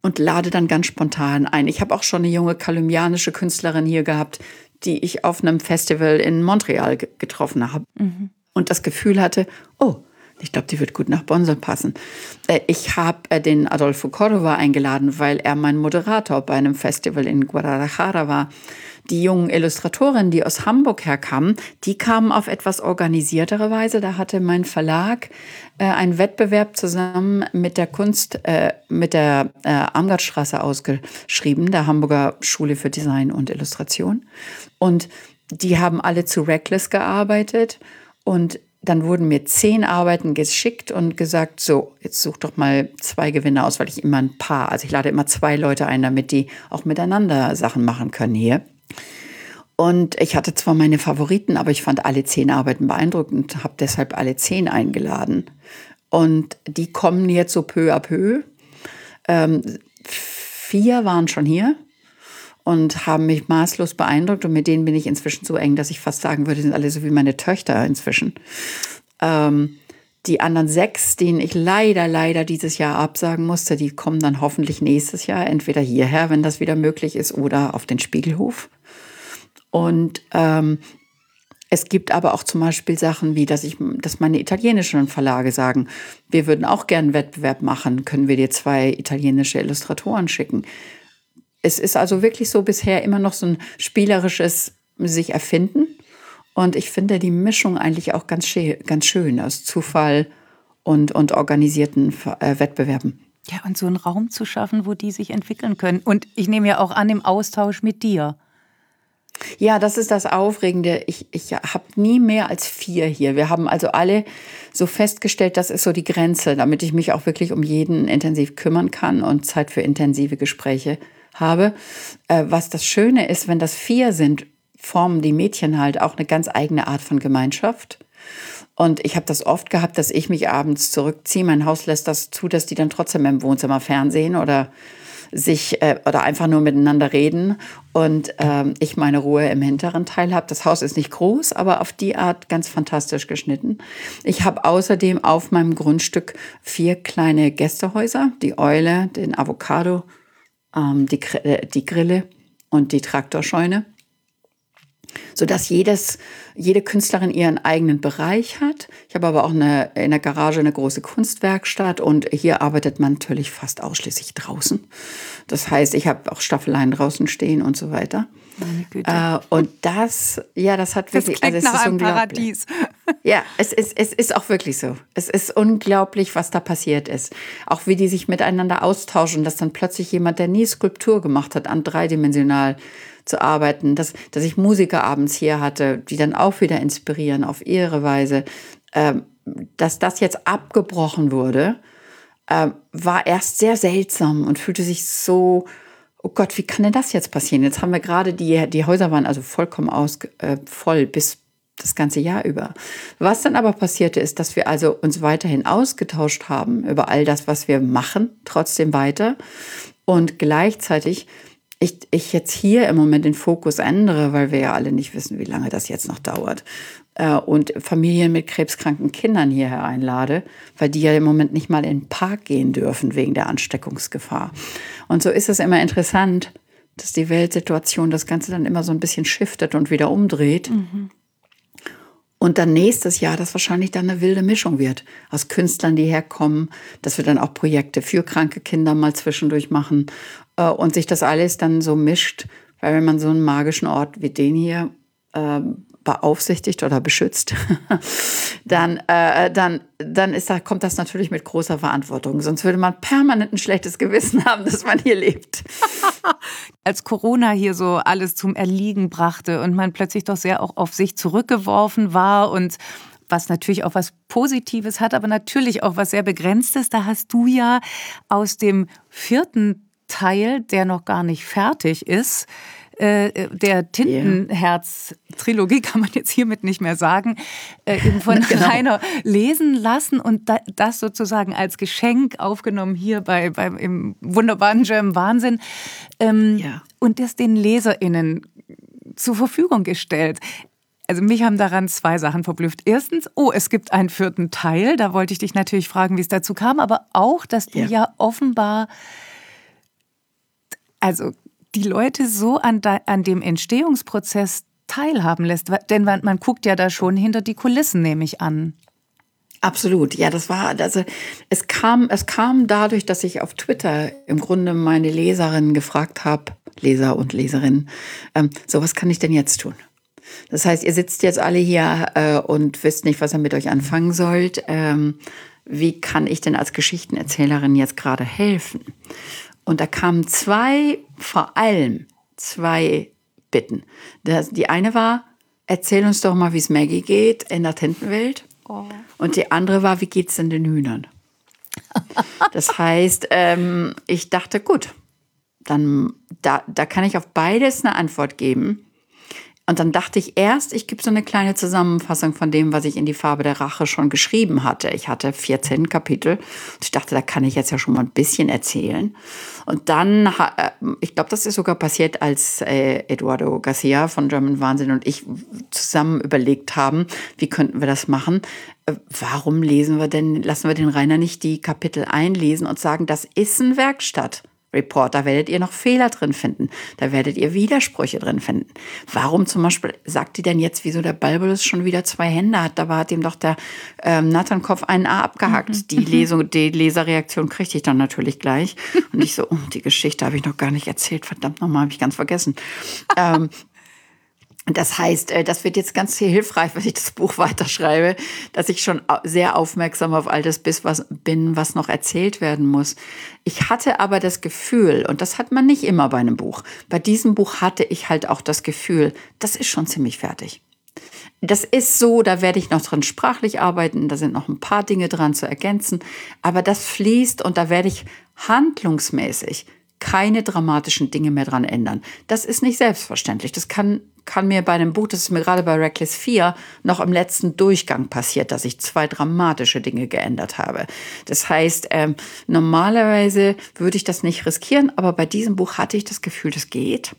und lade dann ganz spontan ein. Ich habe auch schon eine junge kolumbianische Künstlerin hier gehabt, die ich auf einem Festival in Montreal ge- getroffen habe. Mhm. Und das Gefühl hatte, oh, ich glaube, die wird gut nach Bonsall passen. Äh, ich habe äh, den Adolfo Cordova eingeladen, weil er mein Moderator bei einem Festival in Guadalajara war. Die jungen Illustratorinnen, die aus Hamburg herkamen, die kamen auf etwas organisiertere Weise. Da hatte mein Verlag äh, einen Wettbewerb zusammen mit der Kunst, äh, mit der äh, Armgardstraße ausgeschrieben, der Hamburger Schule für Design und Illustration. Und die haben alle zu Reckless gearbeitet. Und dann wurden mir zehn Arbeiten geschickt und gesagt, so, jetzt such doch mal zwei Gewinner aus, weil ich immer ein Paar, also ich lade immer zwei Leute ein, damit die auch miteinander Sachen machen können hier. Und ich hatte zwar meine Favoriten, aber ich fand alle zehn Arbeiten beeindruckend und habe deshalb alle zehn eingeladen. Und die kommen jetzt so peu à peu. Ähm, vier waren schon hier und haben mich maßlos beeindruckt. Und mit denen bin ich inzwischen so eng, dass ich fast sagen würde, die sind alle so wie meine Töchter inzwischen. Ähm, die anderen sechs, denen ich leider, leider dieses Jahr absagen musste, die kommen dann hoffentlich nächstes Jahr entweder hierher, wenn das wieder möglich ist, oder auf den Spiegelhof. Und ähm, es gibt aber auch zum Beispiel Sachen wie, dass ich, dass meine italienischen Verlage sagen, wir würden auch gerne einen Wettbewerb machen, können wir dir zwei italienische Illustratoren schicken. Es ist also wirklich so bisher immer noch so ein spielerisches sich erfinden. Und ich finde die Mischung eigentlich auch ganz, schön, ganz schön aus Zufall und, und organisierten äh, Wettbewerben. Ja, und so einen Raum zu schaffen, wo die sich entwickeln können. Und ich nehme ja auch an, im Austausch mit dir. Ja, das ist das Aufregende. Ich, ich habe nie mehr als vier hier. Wir haben also alle so festgestellt, das ist so die Grenze, damit ich mich auch wirklich um jeden intensiv kümmern kann und Zeit für intensive Gespräche habe. Äh, was das Schöne ist, wenn das vier sind, formen die Mädchen halt auch eine ganz eigene Art von Gemeinschaft. Und ich habe das oft gehabt, dass ich mich abends zurückziehe. Mein Haus lässt das zu, dass die dann trotzdem im Wohnzimmer Fernsehen oder sich äh, oder einfach nur miteinander reden und ähm, ich meine Ruhe im hinteren Teil habe. Das Haus ist nicht groß, aber auf die Art ganz fantastisch geschnitten. Ich habe außerdem auf meinem Grundstück vier kleine Gästehäuser, die Eule, den Avocado, ähm, die, die Grille und die Traktorscheune, sodass jedes, jede Künstlerin ihren eigenen Bereich hat. Ich habe aber auch eine, in der Garage eine große Kunstwerkstatt und hier arbeitet man natürlich fast ausschließlich draußen. Das heißt, ich habe auch Staffeleien draußen stehen und so weiter. Meine Güte. Äh, und das, ja, das hat wirklich, das klingt also es nach ist einem unglaublich. Paradies. Ja, es ist, es ist auch wirklich so. Es ist unglaublich, was da passiert ist. Auch wie die sich miteinander austauschen, dass dann plötzlich jemand, der nie Skulptur gemacht hat, an dreidimensional zu arbeiten, dass, dass ich Musiker abends hier hatte, die dann auch wieder inspirieren auf ihre Weise. Ähm, dass das jetzt abgebrochen wurde, äh, war erst sehr seltsam und fühlte sich so, oh Gott, wie kann denn das jetzt passieren? Jetzt haben wir gerade, die, die Häuser waren also vollkommen aus, äh, voll bis das ganze Jahr über. Was dann aber passierte, ist, dass wir also uns weiterhin ausgetauscht haben über all das, was wir machen, trotzdem weiter und gleichzeitig Ich, ich jetzt hier im Moment den Fokus ändere, weil wir ja alle nicht wissen, wie lange das jetzt noch dauert. Äh, und Familien mit krebskranken Kindern hierher einlade, weil die ja im Moment nicht mal in den Park gehen dürfen wegen der Ansteckungsgefahr. Und so ist es immer interessant, dass die Weltsituation das Ganze dann immer so ein bisschen shiftet und wieder umdreht. Mhm. Und dann nächstes Jahr das wahrscheinlich dann eine wilde Mischung wird. Aus Künstlern, die herkommen, dass wir dann auch Projekte für kranke Kinder mal zwischendurch machen. Äh, und sich das alles dann so mischt. Weil wenn man so einen magischen Ort wie den hier äh, beaufsichtigt oder beschützt, dann, äh, dann, dann ist da, kommt das natürlich mit großer Verantwortung. Sonst würde man permanent ein schlechtes Gewissen haben, dass man hier lebt. Als Corona hier so alles zum Erliegen brachte und man plötzlich doch sehr auch auf sich zurückgeworfen war und was natürlich auch was Positives hat, aber natürlich auch was sehr Begrenztes, da hast du ja aus dem vierten Teil, der noch gar nicht fertig ist, der Tintenherz-Trilogie, kann man jetzt hiermit nicht mehr sagen, eben von genau. Rainer lesen lassen und das sozusagen als Geschenk aufgenommen hier bei, beim im wunderbaren Jam Wahnsinn ähm, ja. und das den LeserInnen zur Verfügung gestellt. Also mich haben daran zwei Sachen verblüfft. Erstens, oh, es gibt einen vierten Teil, da wollte ich dich natürlich fragen, wie es dazu kam, aber auch, dass du ja, ja offenbar also die Leute so an, da, an dem Entstehungsprozess teilhaben lässt. Denn man, man guckt ja da schon hinter die Kulissen, nehme ich an. Absolut, ja, das war, also es kam, es kam dadurch, dass ich auf Twitter im Grunde meine Leserinnen gefragt habe, Leser und Leserinnen, ähm, so was kann ich denn jetzt tun? Das heißt, ihr sitzt jetzt alle hier äh, und wisst nicht, was ihr mit euch anfangen sollt. Ähm, wie kann ich denn als Geschichtenerzählerin jetzt gerade helfen? Und da kamen zwei, vor allem zwei Bitten. Das, die eine war, erzähl uns doch mal, wie es Maggie geht in der Tintenwelt. Oh. Und die andere war, wie geht's denn den Hühnern? Das heißt, ähm, ich dachte, gut, dann da, da kann ich auf beides eine Antwort geben. Und dann dachte ich erst, ich gebe so eine kleine Zusammenfassung von dem, was ich in die Farbe der Rache schon geschrieben hatte. Ich hatte vierzehn Kapitel. Und ich dachte, da kann ich jetzt ja schon mal ein bisschen erzählen. Und dann, ich glaube, das ist sogar passiert, als äh, Eduardo Garcia von German Wahnsinn und ich zusammen überlegt haben, wie könnten wir das machen? Äh, warum lesen wir denn, lassen wir den Rainer nicht die Kapitel einlesen und sagen, das ist ein Werkstatt. Report, da werdet ihr noch Fehler drin finden. Da werdet ihr Widersprüche drin finden. Warum zum Beispiel sagt die denn jetzt, wieso der Balbulus schon wieder zwei Hände hat? Dabei hat ihm doch der ähm, Nathan Kopf ein A abgehakt. Mhm. Die Lesung, die Leserreaktion kriegte ich dann natürlich gleich. Und ich so, oh, die Geschichte habe ich noch gar nicht erzählt. Verdammt nochmal, habe ich ganz vergessen. ähm, Das heißt, das wird jetzt ganz hilfreich, wenn ich das Buch weiterschreibe, dass ich schon sehr aufmerksam auf all das bin, was noch erzählt werden muss. Ich hatte aber das Gefühl, und das hat man nicht immer bei einem Buch, bei diesem Buch hatte ich halt auch das Gefühl, das ist schon ziemlich fertig. Das ist so, da werde ich noch dran sprachlich arbeiten, da sind noch ein paar Dinge dran zu ergänzen, aber das fließt und da werde ich handlungsmäßig keine dramatischen Dinge mehr dran ändern. Das ist nicht selbstverständlich. Das kann, kann mir bei einem Buch, das ist mir gerade bei Reckless vier noch im letzten Durchgang passiert, dass ich zwei dramatische Dinge geändert habe. Das heißt, ähm, normalerweise würde ich das nicht riskieren, aber bei diesem Buch hatte ich das Gefühl, das geht.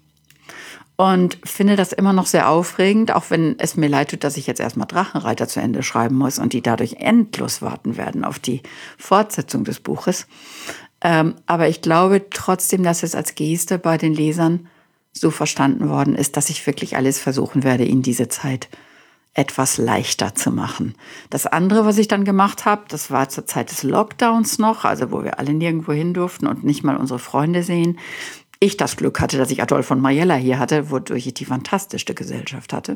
Und finde das immer noch sehr aufregend, auch wenn es mir leid tut, dass ich jetzt erstmal Drachenreiter zu Ende schreiben muss und die dadurch endlos warten werden auf die Fortsetzung des Buches. Ähm, aber ich glaube trotzdem, dass es als Geste bei den Lesern so verstanden worden ist, dass ich wirklich alles versuchen werde, ihnen diese Zeit etwas leichter zu machen. Das andere, was ich dann gemacht habe, das war zur Zeit des Lockdowns noch, also wo wir alle nirgendwo hin durften und nicht mal unsere Freunde sehen. Ich das Glück hatte, dass ich Adolf und Mariella hier hatte, wodurch ich die fantastischste Gesellschaft hatte.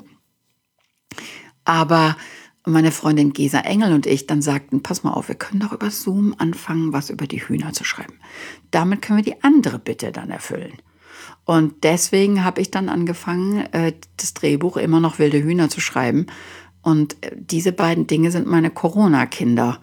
Aber meine Freundin Gesa Engel und ich dann sagten, pass mal auf, wir können doch über Zoom anfangen, was über die Hühner zu schreiben. Damit können wir die andere Bitte dann erfüllen. Und deswegen habe ich dann angefangen, das Drehbuch immer noch Wilde Hühner zu schreiben. Und diese beiden Dinge sind meine Corona-Kinder.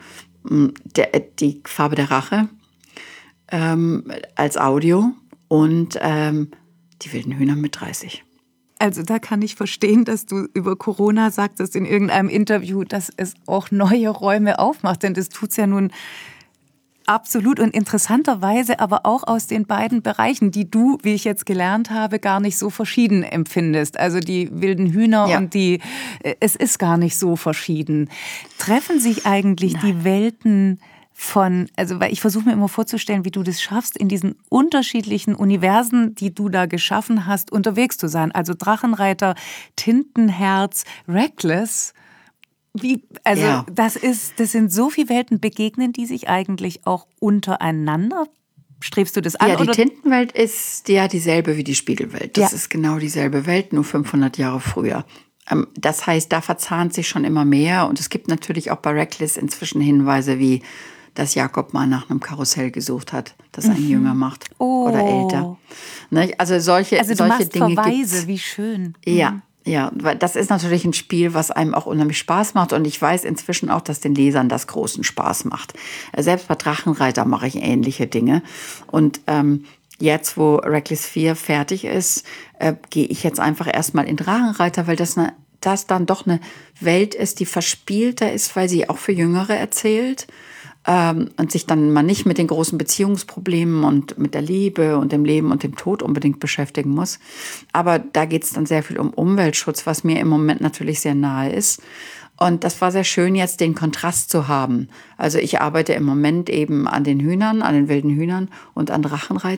Die Farbe der Rache ähm, als Audio und ähm, die Wilden Hühner mit dreißig. Also da kann ich verstehen, dass du über Corona sagtest in irgendeinem Interview, dass es auch neue Räume aufmacht. Denn das tut es ja nun absolut und interessanterweise aber auch aus den beiden Bereichen, die du, wie ich jetzt gelernt habe, gar nicht so verschieden empfindest. Also die wilden Hühner ja. und die, es ist gar nicht so verschieden. Treffen sich eigentlich Nein. die Welten von, also weil ich versuche mir immer vorzustellen, wie du das schaffst, in diesen unterschiedlichen Universen, die du da geschaffen hast, unterwegs zu sein. Also Drachenreiter, Tintenherz, Reckless. Wie, also ja. das ist, das sind so viele Welten, begegnen die sich eigentlich auch untereinander? Strebst du das an? Ja, die oder? Tintenwelt ist ja dieselbe wie die Spiegelwelt. Das ja. ist genau dieselbe Welt, nur fünfhundert Jahre früher. Das heißt, da verzahnt sich schon immer mehr. Und es gibt natürlich auch bei Reckless inzwischen Hinweise wie, dass Jakob mal nach einem Karussell gesucht hat, das einen mhm. jünger macht oh. oder älter. Also solche, also du solche machst Dinge Verweise, gibt's. Wie schön. Ja, mhm. ja, weil das ist natürlich ein Spiel, was einem auch unheimlich Spaß macht. Und ich weiß inzwischen auch, dass den Lesern das großen Spaß macht. Selbst bei Drachenreiter mache ich ähnliche Dinge. Und ähm, jetzt, wo Reckless vier fertig ist, äh, gehe ich jetzt einfach erstmal in Drachenreiter, weil das, eine, das dann doch eine Welt ist, die verspielter ist, weil sie auch für Jüngere erzählt. Ähm, und sich dann mal nicht mit den großen Beziehungsproblemen und mit der Liebe und dem Leben und dem Tod unbedingt beschäftigen muss. Aber da geht es dann sehr viel um Umweltschutz, was mir im Moment natürlich sehr nahe ist. Und das war sehr schön, jetzt den Kontrast zu haben. Also ich arbeite im Moment eben an den Hühnern, an den wilden Hühnern und an Drachenreiter.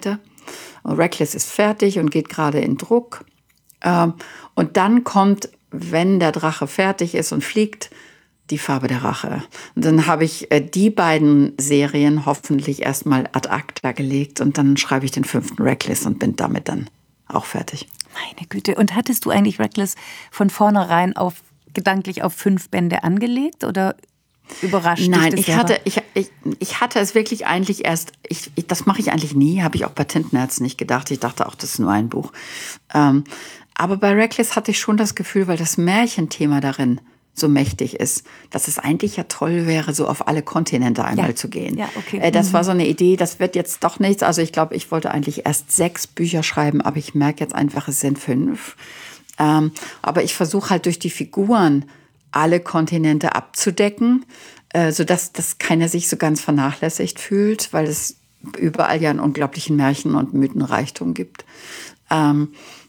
Reckless ist fertig und geht gerade in Druck. Ähm, und dann kommt, wenn der Drache fertig ist und fliegt, die Farbe der Rache. Und dann habe ich äh, die beiden Serien hoffentlich erstmal ad acta gelegt und dann schreibe ich den fünften Reckless und bin damit dann auch fertig. Meine Güte. Und hattest du eigentlich Reckless von vornherein auf, gedanklich auf fünf Bände angelegt oder überrascht Nein, dich das ich hatte, ich, ich, ich hatte es wirklich eigentlich erst, ich, ich, das mache ich eigentlich nie, habe ich auch bei Tintenherz nicht gedacht. Ich dachte auch, das ist nur ein Buch. Ähm, aber bei Reckless hatte ich schon das Gefühl, weil das Märchenthema darin so mächtig ist, dass es eigentlich ja toll wäre, so auf alle Kontinente einmal ja. zu gehen. Ja, okay. äh, das mhm. war so eine Idee, das wird jetzt doch nichts. Also ich glaube, ich wollte eigentlich erst sechs Bücher schreiben, aber ich merke jetzt einfach, es sind fünf. Ähm, aber ich versuche halt durch die Figuren alle Kontinente abzudecken, äh, sodass dass keiner sich so ganz vernachlässigt fühlt, weil es überall ja einen unglaublichen Märchen- und Mythenreichtum gibt. Ähm,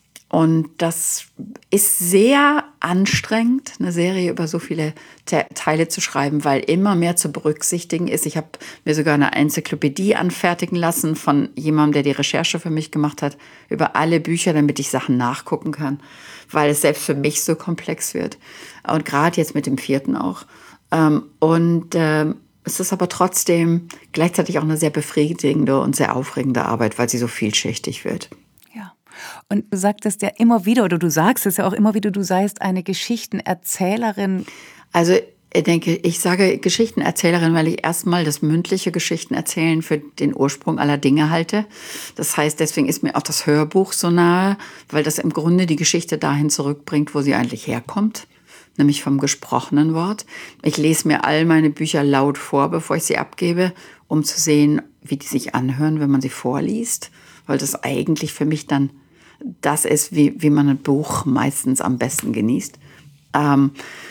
und das ist sehr anstrengend, eine Serie über so viele Te- Teile zu schreiben, weil immer mehr zu berücksichtigen ist. Ich habe mir sogar eine Enzyklopädie anfertigen lassen von jemandem, der die Recherche für mich gemacht hat, über alle Bücher, damit ich Sachen nachgucken kann, weil es selbst für mich so komplex wird. Und gerade jetzt mit dem vierten auch. Ähm, und ähm, es ist aber trotzdem gleichzeitig auch eine sehr befriedigende und sehr aufregende Arbeit, weil sie so vielschichtig wird. Ja. Und du sagtest ja immer wieder, oder du sagst es ja auch immer wieder, du seist eine Geschichtenerzählerin. Also ich denke, ich sage Geschichtenerzählerin, weil ich erstmal das mündliche Geschichtenerzählen für den Ursprung aller Dinge halte. Das heißt, deswegen ist mir auch das Hörbuch so nahe, weil das im Grunde die Geschichte dahin zurückbringt, wo sie eigentlich herkommt, nämlich vom gesprochenen Wort. Ich lese mir all meine Bücher laut vor, bevor ich sie abgebe, um zu sehen, wie die sich anhören, wenn man sie vorliest, weil das eigentlich für mich dann das ist, wie, wie man ein Buch meistens am besten genießt. Ähm,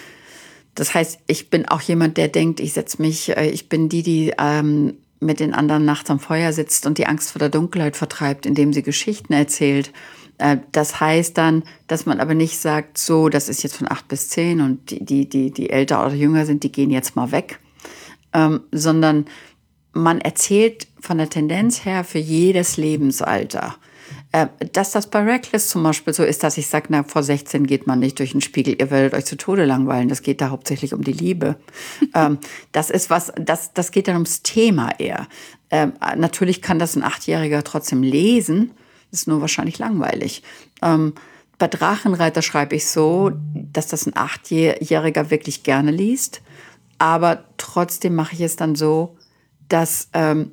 das heißt, ich bin auch jemand, der denkt, ich setze mich, ich bin die, die ähm, mit den anderen nachts am Feuer sitzt und die Angst vor der Dunkelheit vertreibt, indem sie Geschichten erzählt. Äh, das heißt dann, dass man aber nicht sagt, so, das ist jetzt von acht bis zehn und die, die, die, die älter oder jünger sind, die gehen jetzt mal weg, ähm, sondern man erzählt von der Tendenz her für jedes Lebensalter. Äh, dass das bei Reckless zum Beispiel so ist, dass ich sage, na, vor sechzehn geht man nicht durch den Spiegel, ihr werdet euch zu Tode langweilen. Das geht da hauptsächlich um die Liebe. ähm, das ist was, das, das geht dann ums Thema eher. Ähm, natürlich kann das ein Achtjähriger trotzdem lesen, ist nur wahrscheinlich langweilig. Ähm, bei Drachenreiter schreibe ich so, dass das ein Achtjähriger wirklich gerne liest. Aber trotzdem mache ich es dann so, dass, ähm,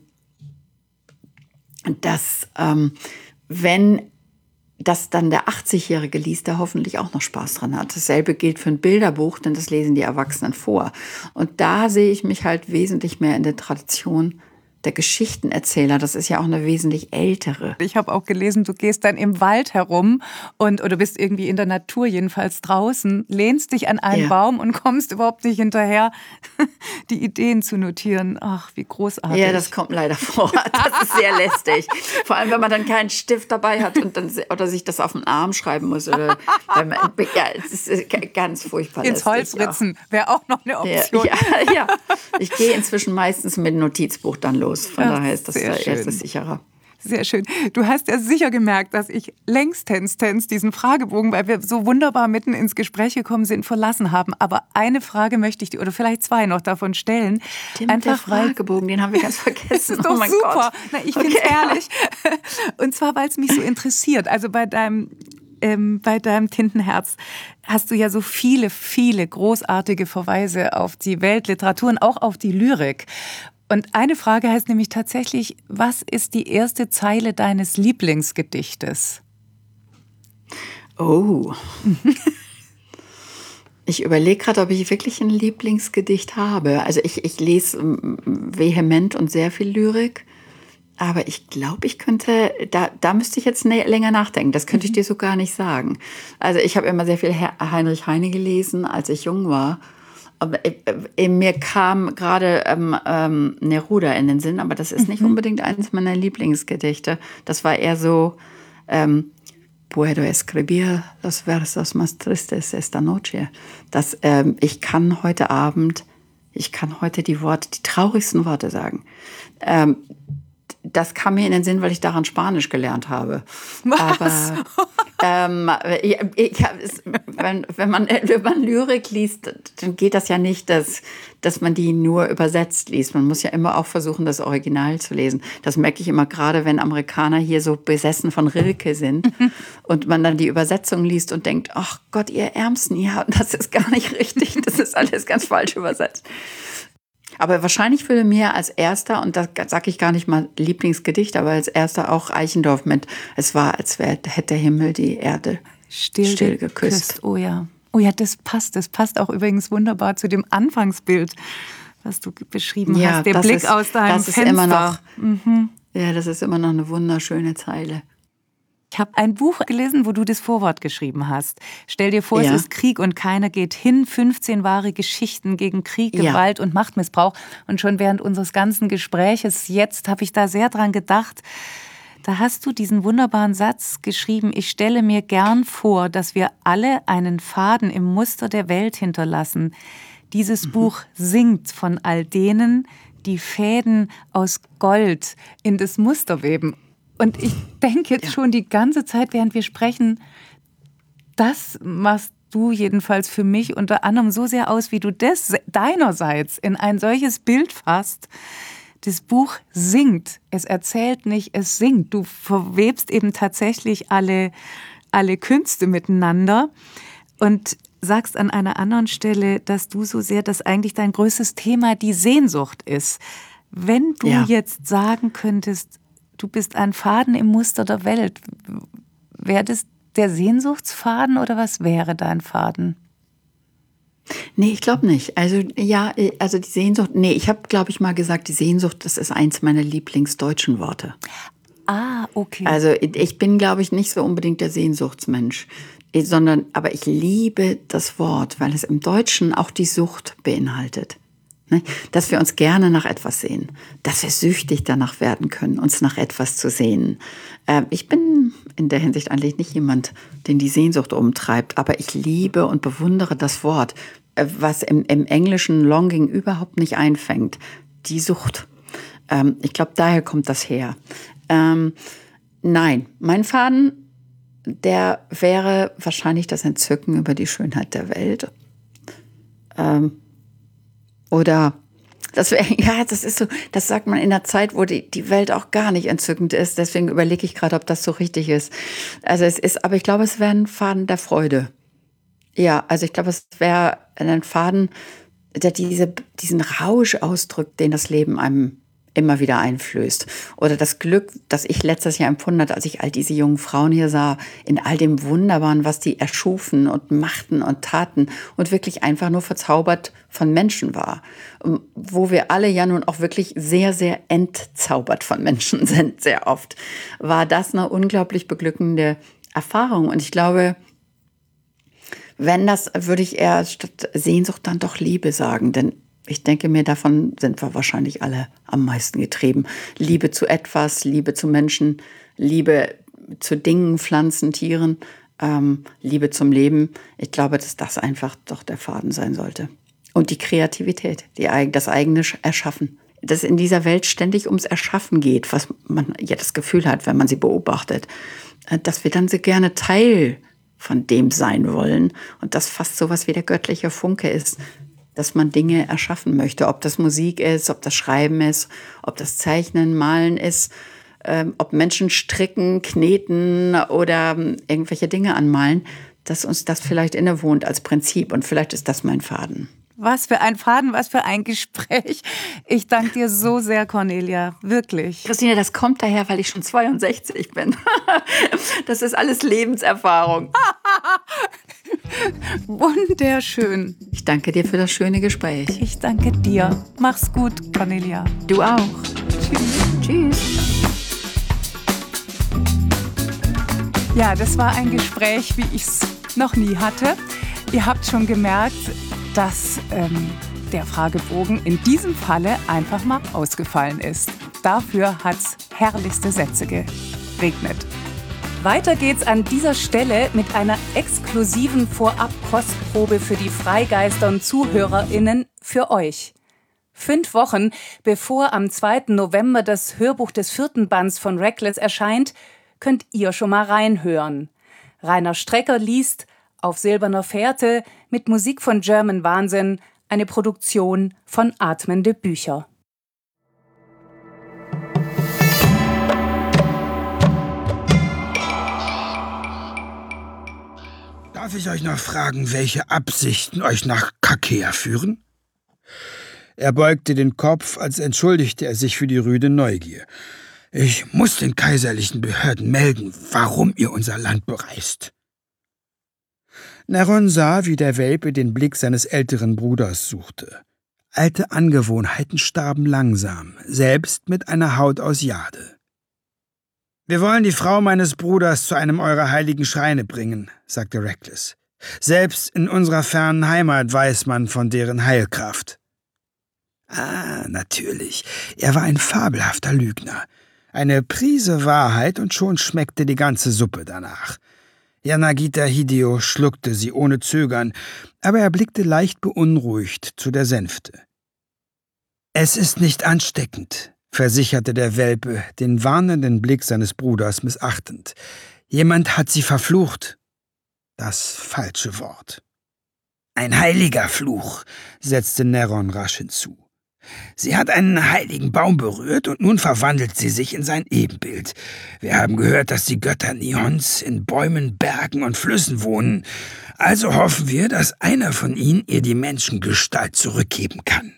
dass ähm, wenn das dann der achtzigjährige liest, der hoffentlich auch noch Spaß dran hat. Dasselbe gilt für ein Bilderbuch, denn das lesen die Erwachsenen vor. Und da sehe ich mich halt wesentlich mehr in der Tradition der Geschichtenerzähler. Das ist ja auch eine wesentlich ältere. Ich habe auch gelesen, du gehst dann im Wald herum und oder bist irgendwie in der Natur, jedenfalls draußen, lehnst dich an einen Ja. Baum und kommst überhaupt nicht hinterher, die Ideen zu notieren. Ach, wie großartig. Ja, das kommt leider vor. Das ist sehr lästig. Vor allem, wenn man dann keinen Stift dabei hat und dann oder sich das auf den Arm schreiben muss. Oder, wenn man, ja, es ist ganz furchtbar Ins lästig. Holz ritzen wäre auch noch eine Option. Ja, ja, ja. Ich gehe inzwischen meistens mit dem Notizbuch dann los. Von Ach, daher ist das sehr da schön. erst sicherer. Sehr schön. Du hast ja sicher gemerkt, dass ich längstens diesen Fragebogen, weil wir so wunderbar mitten ins Gespräch gekommen sind, verlassen haben. Aber eine Frage möchte ich dir, oder vielleicht zwei noch davon stellen. Stimmt, Einfach, der Fragebogen, den haben wir ganz vergessen. Das ist doch oh mein super. Gott. Na, ich finde es Okay. herrlich. Und zwar, weil es mich so interessiert. Also bei deinem, ähm, bei deinem Tintenherz hast du ja so viele, viele großartige Verweise auf die Weltliteratur und auch auf die Lyrik. Und eine Frage heißt nämlich tatsächlich, was ist die erste Zeile deines Lieblingsgedichtes? Oh. Ich überlege gerade, ob ich wirklich ein Lieblingsgedicht habe. Also ich, ich lese ähm, vehement und sehr viel Lyrik. Aber ich glaube, ich könnte, da, da müsste ich jetzt ne, länger nachdenken. Das könnte ich dir so gar nicht sagen. Also ich habe immer sehr viel Her- Heinrich Heine gelesen, als ich jung war. Aber äh, mir kam gerade ähm, ähm, Neruda in den Sinn, aber das ist nicht Mhm. unbedingt eines meiner Lieblingsgedichte. Das war eher so, ähm, Puedo escribir los versos más tristes esta noche. Das, ähm, ich kann heute Abend, ich kann heute die Worte, die traurigsten Worte sagen. Ähm, das kam mir in den Sinn, weil ich daran Spanisch gelernt habe. Was? Aber ähm, ich, ich, wenn, wenn, man, wenn man Lyrik liest, dann geht das ja nicht, dass, dass man die nur übersetzt liest. Man muss ja immer auch versuchen, das Original zu lesen. Das merke ich immer gerade, wenn Amerikaner hier so besessen von Rilke sind und man dann die Übersetzung liest und denkt, ach Gott, ihr Ärmsten, ja, das ist gar nicht richtig, das ist alles ganz falsch übersetzt. Aber wahrscheinlich würde mir als erster, und da sage ich gar nicht mal Lieblingsgedicht, aber als erster auch Eichendorff mit, es war, als wär, hätte der Himmel die Erde still, still geküsst. geküsst. Oh ja, oh ja, das passt. Das passt auch übrigens wunderbar zu dem Anfangsbild, was du beschrieben ja, hast. Der Blick ist, aus deinem das Fenster. Ist immer noch, mhm. Ja, das ist immer noch eine wunderschöne Zeile. Ich habe ein Buch gelesen, wo du das Vorwort geschrieben hast. Stell dir vor, ja. es ist Krieg und keiner geht hin. fünfzehn wahre Geschichten gegen Krieg, Gewalt ja. und Machtmissbrauch. Und schon während unseres ganzen Gespräches jetzt habe ich da sehr dran gedacht. Da hast du diesen wunderbaren Satz geschrieben: Ich stelle mir gern vor, dass wir alle einen Faden im Muster der Welt hinterlassen. Dieses mhm. Buch singt von all denen, die Fäden aus Gold in das Muster weben. Und ich denke jetzt ja. schon die ganze Zeit, während wir sprechen, das machst du jedenfalls für mich unter anderem so sehr aus, wie du das deinerseits in ein solches Bild fasst. Das Buch singt. Es erzählt nicht, es singt. Du verwebst eben tatsächlich alle, alle Künste miteinander und sagst an einer anderen Stelle, dass du so sehr, dass eigentlich dein größtes Thema die Sehnsucht ist. Wenn du ja. jetzt sagen könntest, du bist ein Faden im Muster der Welt. Wäre das der Sehnsuchtsfaden oder was wäre dein Faden? Nee, ich glaube nicht. Also ja, also die Sehnsucht, nee, ich habe, glaube ich, mal gesagt, die Sehnsucht, das ist eins meiner Lieblingsdeutschen Worte. Ah, okay. Also ich bin, glaube ich, nicht so unbedingt der Sehnsuchtsmensch, sondern, aber ich liebe das Wort, weil es im Deutschen auch die Sucht beinhaltet. Dass wir uns gerne nach etwas sehen, dass wir süchtig danach werden können, uns nach etwas zu sehnen. Ich bin in der Hinsicht eigentlich nicht jemand, den die Sehnsucht umtreibt, aber ich liebe und bewundere das Wort, was im, im englischen Longing überhaupt nicht einfängt, die Sucht. Ich glaube, daher kommt das her. Nein, mein Faden, der wäre wahrscheinlich das Entzücken über die Schönheit der Welt. Oder das wäre, ja, das ist so, das sagt man in einer Zeit, wo die, die Welt auch gar nicht entzückend ist. Deswegen überlege ich gerade, ob das so richtig ist. Also es ist, aber ich glaube, es wäre ein Faden der Freude. Ja, also ich glaube, es wäre ein Faden, der diese, diesen Rausch ausdrückt, den das Leben einem immer wieder einflößt. Oder das Glück, das ich letztes Jahr empfunden hatte, als ich all diese jungen Frauen hier sah, in all dem Wunderbaren, was die erschufen und machten und taten und wirklich einfach nur verzaubert von Menschen war. Wo wir alle ja nun auch wirklich sehr, sehr entzaubert von Menschen sind, sehr oft, war das eine unglaublich beglückende Erfahrung. Und ich glaube, wenn das, würde ich eher statt Sehnsucht dann doch Liebe sagen, denn ich denke mir, davon sind wir wahrscheinlich alle am meisten getrieben. Liebe zu etwas, Liebe zu Menschen, Liebe zu Dingen, Pflanzen, Tieren, ähm, Liebe zum Leben. Ich glaube, dass das einfach doch der Faden sein sollte. Und die Kreativität, die, das eigene Erschaffen. Dass in dieser Welt ständig ums Erschaffen geht, was man ja das Gefühl hat, wenn man sie beobachtet. Dass wir dann so gerne Teil von dem sein wollen. Und das fast sowas wie der göttliche Funke ist, dass man Dinge erschaffen möchte, ob das Musik ist, ob das Schreiben ist, ob das Zeichnen, Malen ist, ähm, ob Menschen stricken, kneten oder ähm, irgendwelche Dinge anmalen, dass uns das vielleicht innewohnt als Prinzip und vielleicht ist das mein Faden. Was für ein Faden, was für ein Gespräch. Ich danke dir so sehr, Cornelia, wirklich. Christine, das kommt daher, weil ich schon zweiundsechzig bin. Das ist alles Lebenserfahrung. Wunderschön. Ich danke dir für das schöne Gespräch. Ich danke dir. Mach's gut, Cornelia. Du auch. Tschüss. Tschüss. Ja, das war ein Gespräch, wie ich es noch nie hatte. Ihr habt schon gemerkt, dass ähm, der Fragebogen in diesem Falle einfach mal ausgefallen ist. Dafür hat's herrlichste Sätze geregnet. Weiter geht's an dieser Stelle mit einer exklusiven Vorab-Kostprobe für die Freigeistern ZuhörerInnen für euch. Fünf Wochen, bevor am zweiten November das Hörbuch des vierten Bands von Reckless erscheint, könnt ihr schon mal reinhören. Rainer Strecker liest Auf silberner Fährte mit Musik von German Wahnsinn, eine Produktion von Atmende Bücher. Darf ich euch noch fragen, welche Absichten euch nach Kakea führen? Er beugte den Kopf, als entschuldigte er sich für die rüde Neugier. Ich muss den kaiserlichen Behörden melden, warum ihr unser Land bereist. Neron sah, wie der Welpe den Blick seines älteren Bruders suchte. Alte Angewohnheiten starben langsam, selbst mit einer Haut aus Jade. »Wir wollen die Frau meines Bruders zu einem eurer heiligen Schreine bringen«, sagte Reckless. »Selbst in unserer fernen Heimat weiß man von deren Heilkraft.« Ah, natürlich. Er war ein fabelhafter Lügner. Eine Prise Wahrheit und schon schmeckte die ganze Suppe danach. Yanagita Hideo schluckte sie ohne Zögern, aber er blickte leicht beunruhigt zu der Sänfte. »Es ist nicht ansteckend«, versicherte der Welpe, den warnenden Blick seines Bruders missachtend. »Jemand hat sie verflucht.« Das falsche Wort. »Ein heiliger Fluch«, setzte Neron rasch hinzu. »Sie hat einen heiligen Baum berührt und nun verwandelt sie sich in sein Ebenbild. Wir haben gehört, dass die Götter Nihons in Bäumen, Bergen und Flüssen wohnen. Also hoffen wir, dass einer von ihnen ihr die Menschengestalt zurückgeben kann.«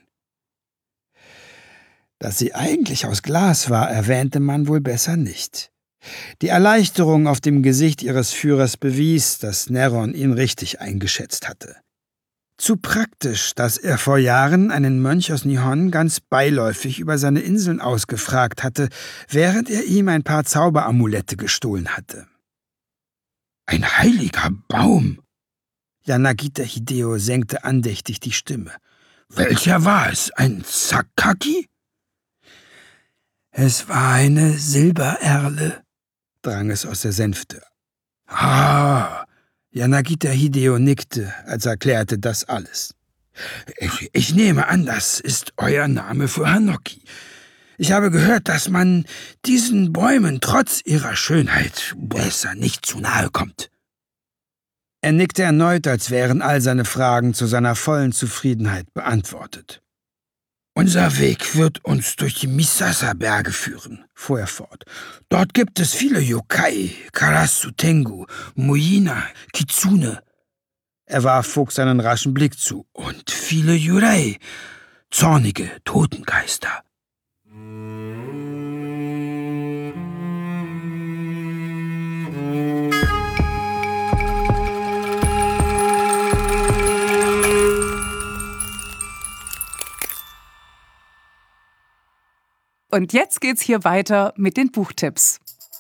Dass sie eigentlich aus Glas war, erwähnte man wohl besser nicht. Die Erleichterung auf dem Gesicht ihres Führers bewies, dass Neron ihn richtig eingeschätzt hatte. Zu praktisch, dass er vor Jahren einen Mönch aus Nihon ganz beiläufig über seine Inseln ausgefragt hatte, während er ihm ein paar Zauberamulette gestohlen hatte. »Ein heiliger Baum!« Yanagita Hideo senkte andächtig die Stimme. »Welcher war es? Ein Sakaki?« »Es war eine Silbererle«, drang es aus der Sänfte. »Ah!« Yanagita Hideo nickte, als erklärte das alles. Ich, ich nehme an, das ist euer Name für Hanoki. Ich habe gehört, dass man diesen Bäumen trotz ihrer Schönheit besser nicht zu nahe kommt.« Er nickte erneut, als wären all seine Fragen zu seiner vollen Zufriedenheit beantwortet. »Unser Weg wird uns durch die Misasa-Berge führen«, fuhr er fort. »Dort gibt es viele Yokai, Karasu Tengu, Muina, Kitsune.« Er warf Fuchs einen raschen Blick zu. »Und viele Yurei, zornige Totengeister.« Und jetzt geht's hier weiter mit den Buchtipps.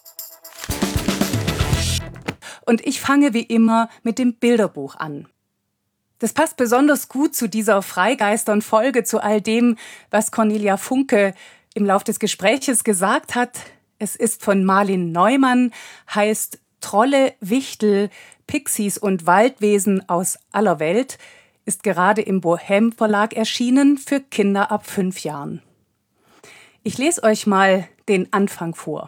Und ich fange wie immer mit dem Bilderbuch an. Das passt besonders gut zu dieser Freigeistern-Folge, zu all dem, was Cornelia Funke im Lauf des Gespräches gesagt hat. Es ist von Marlin Neumann, heißt Trolle, Wichtel, Pixies und Waldwesen aus aller Welt, ist gerade im Bohem Verlag erschienen für Kinder ab fünf Jahren. Ich lese euch mal den Anfang vor.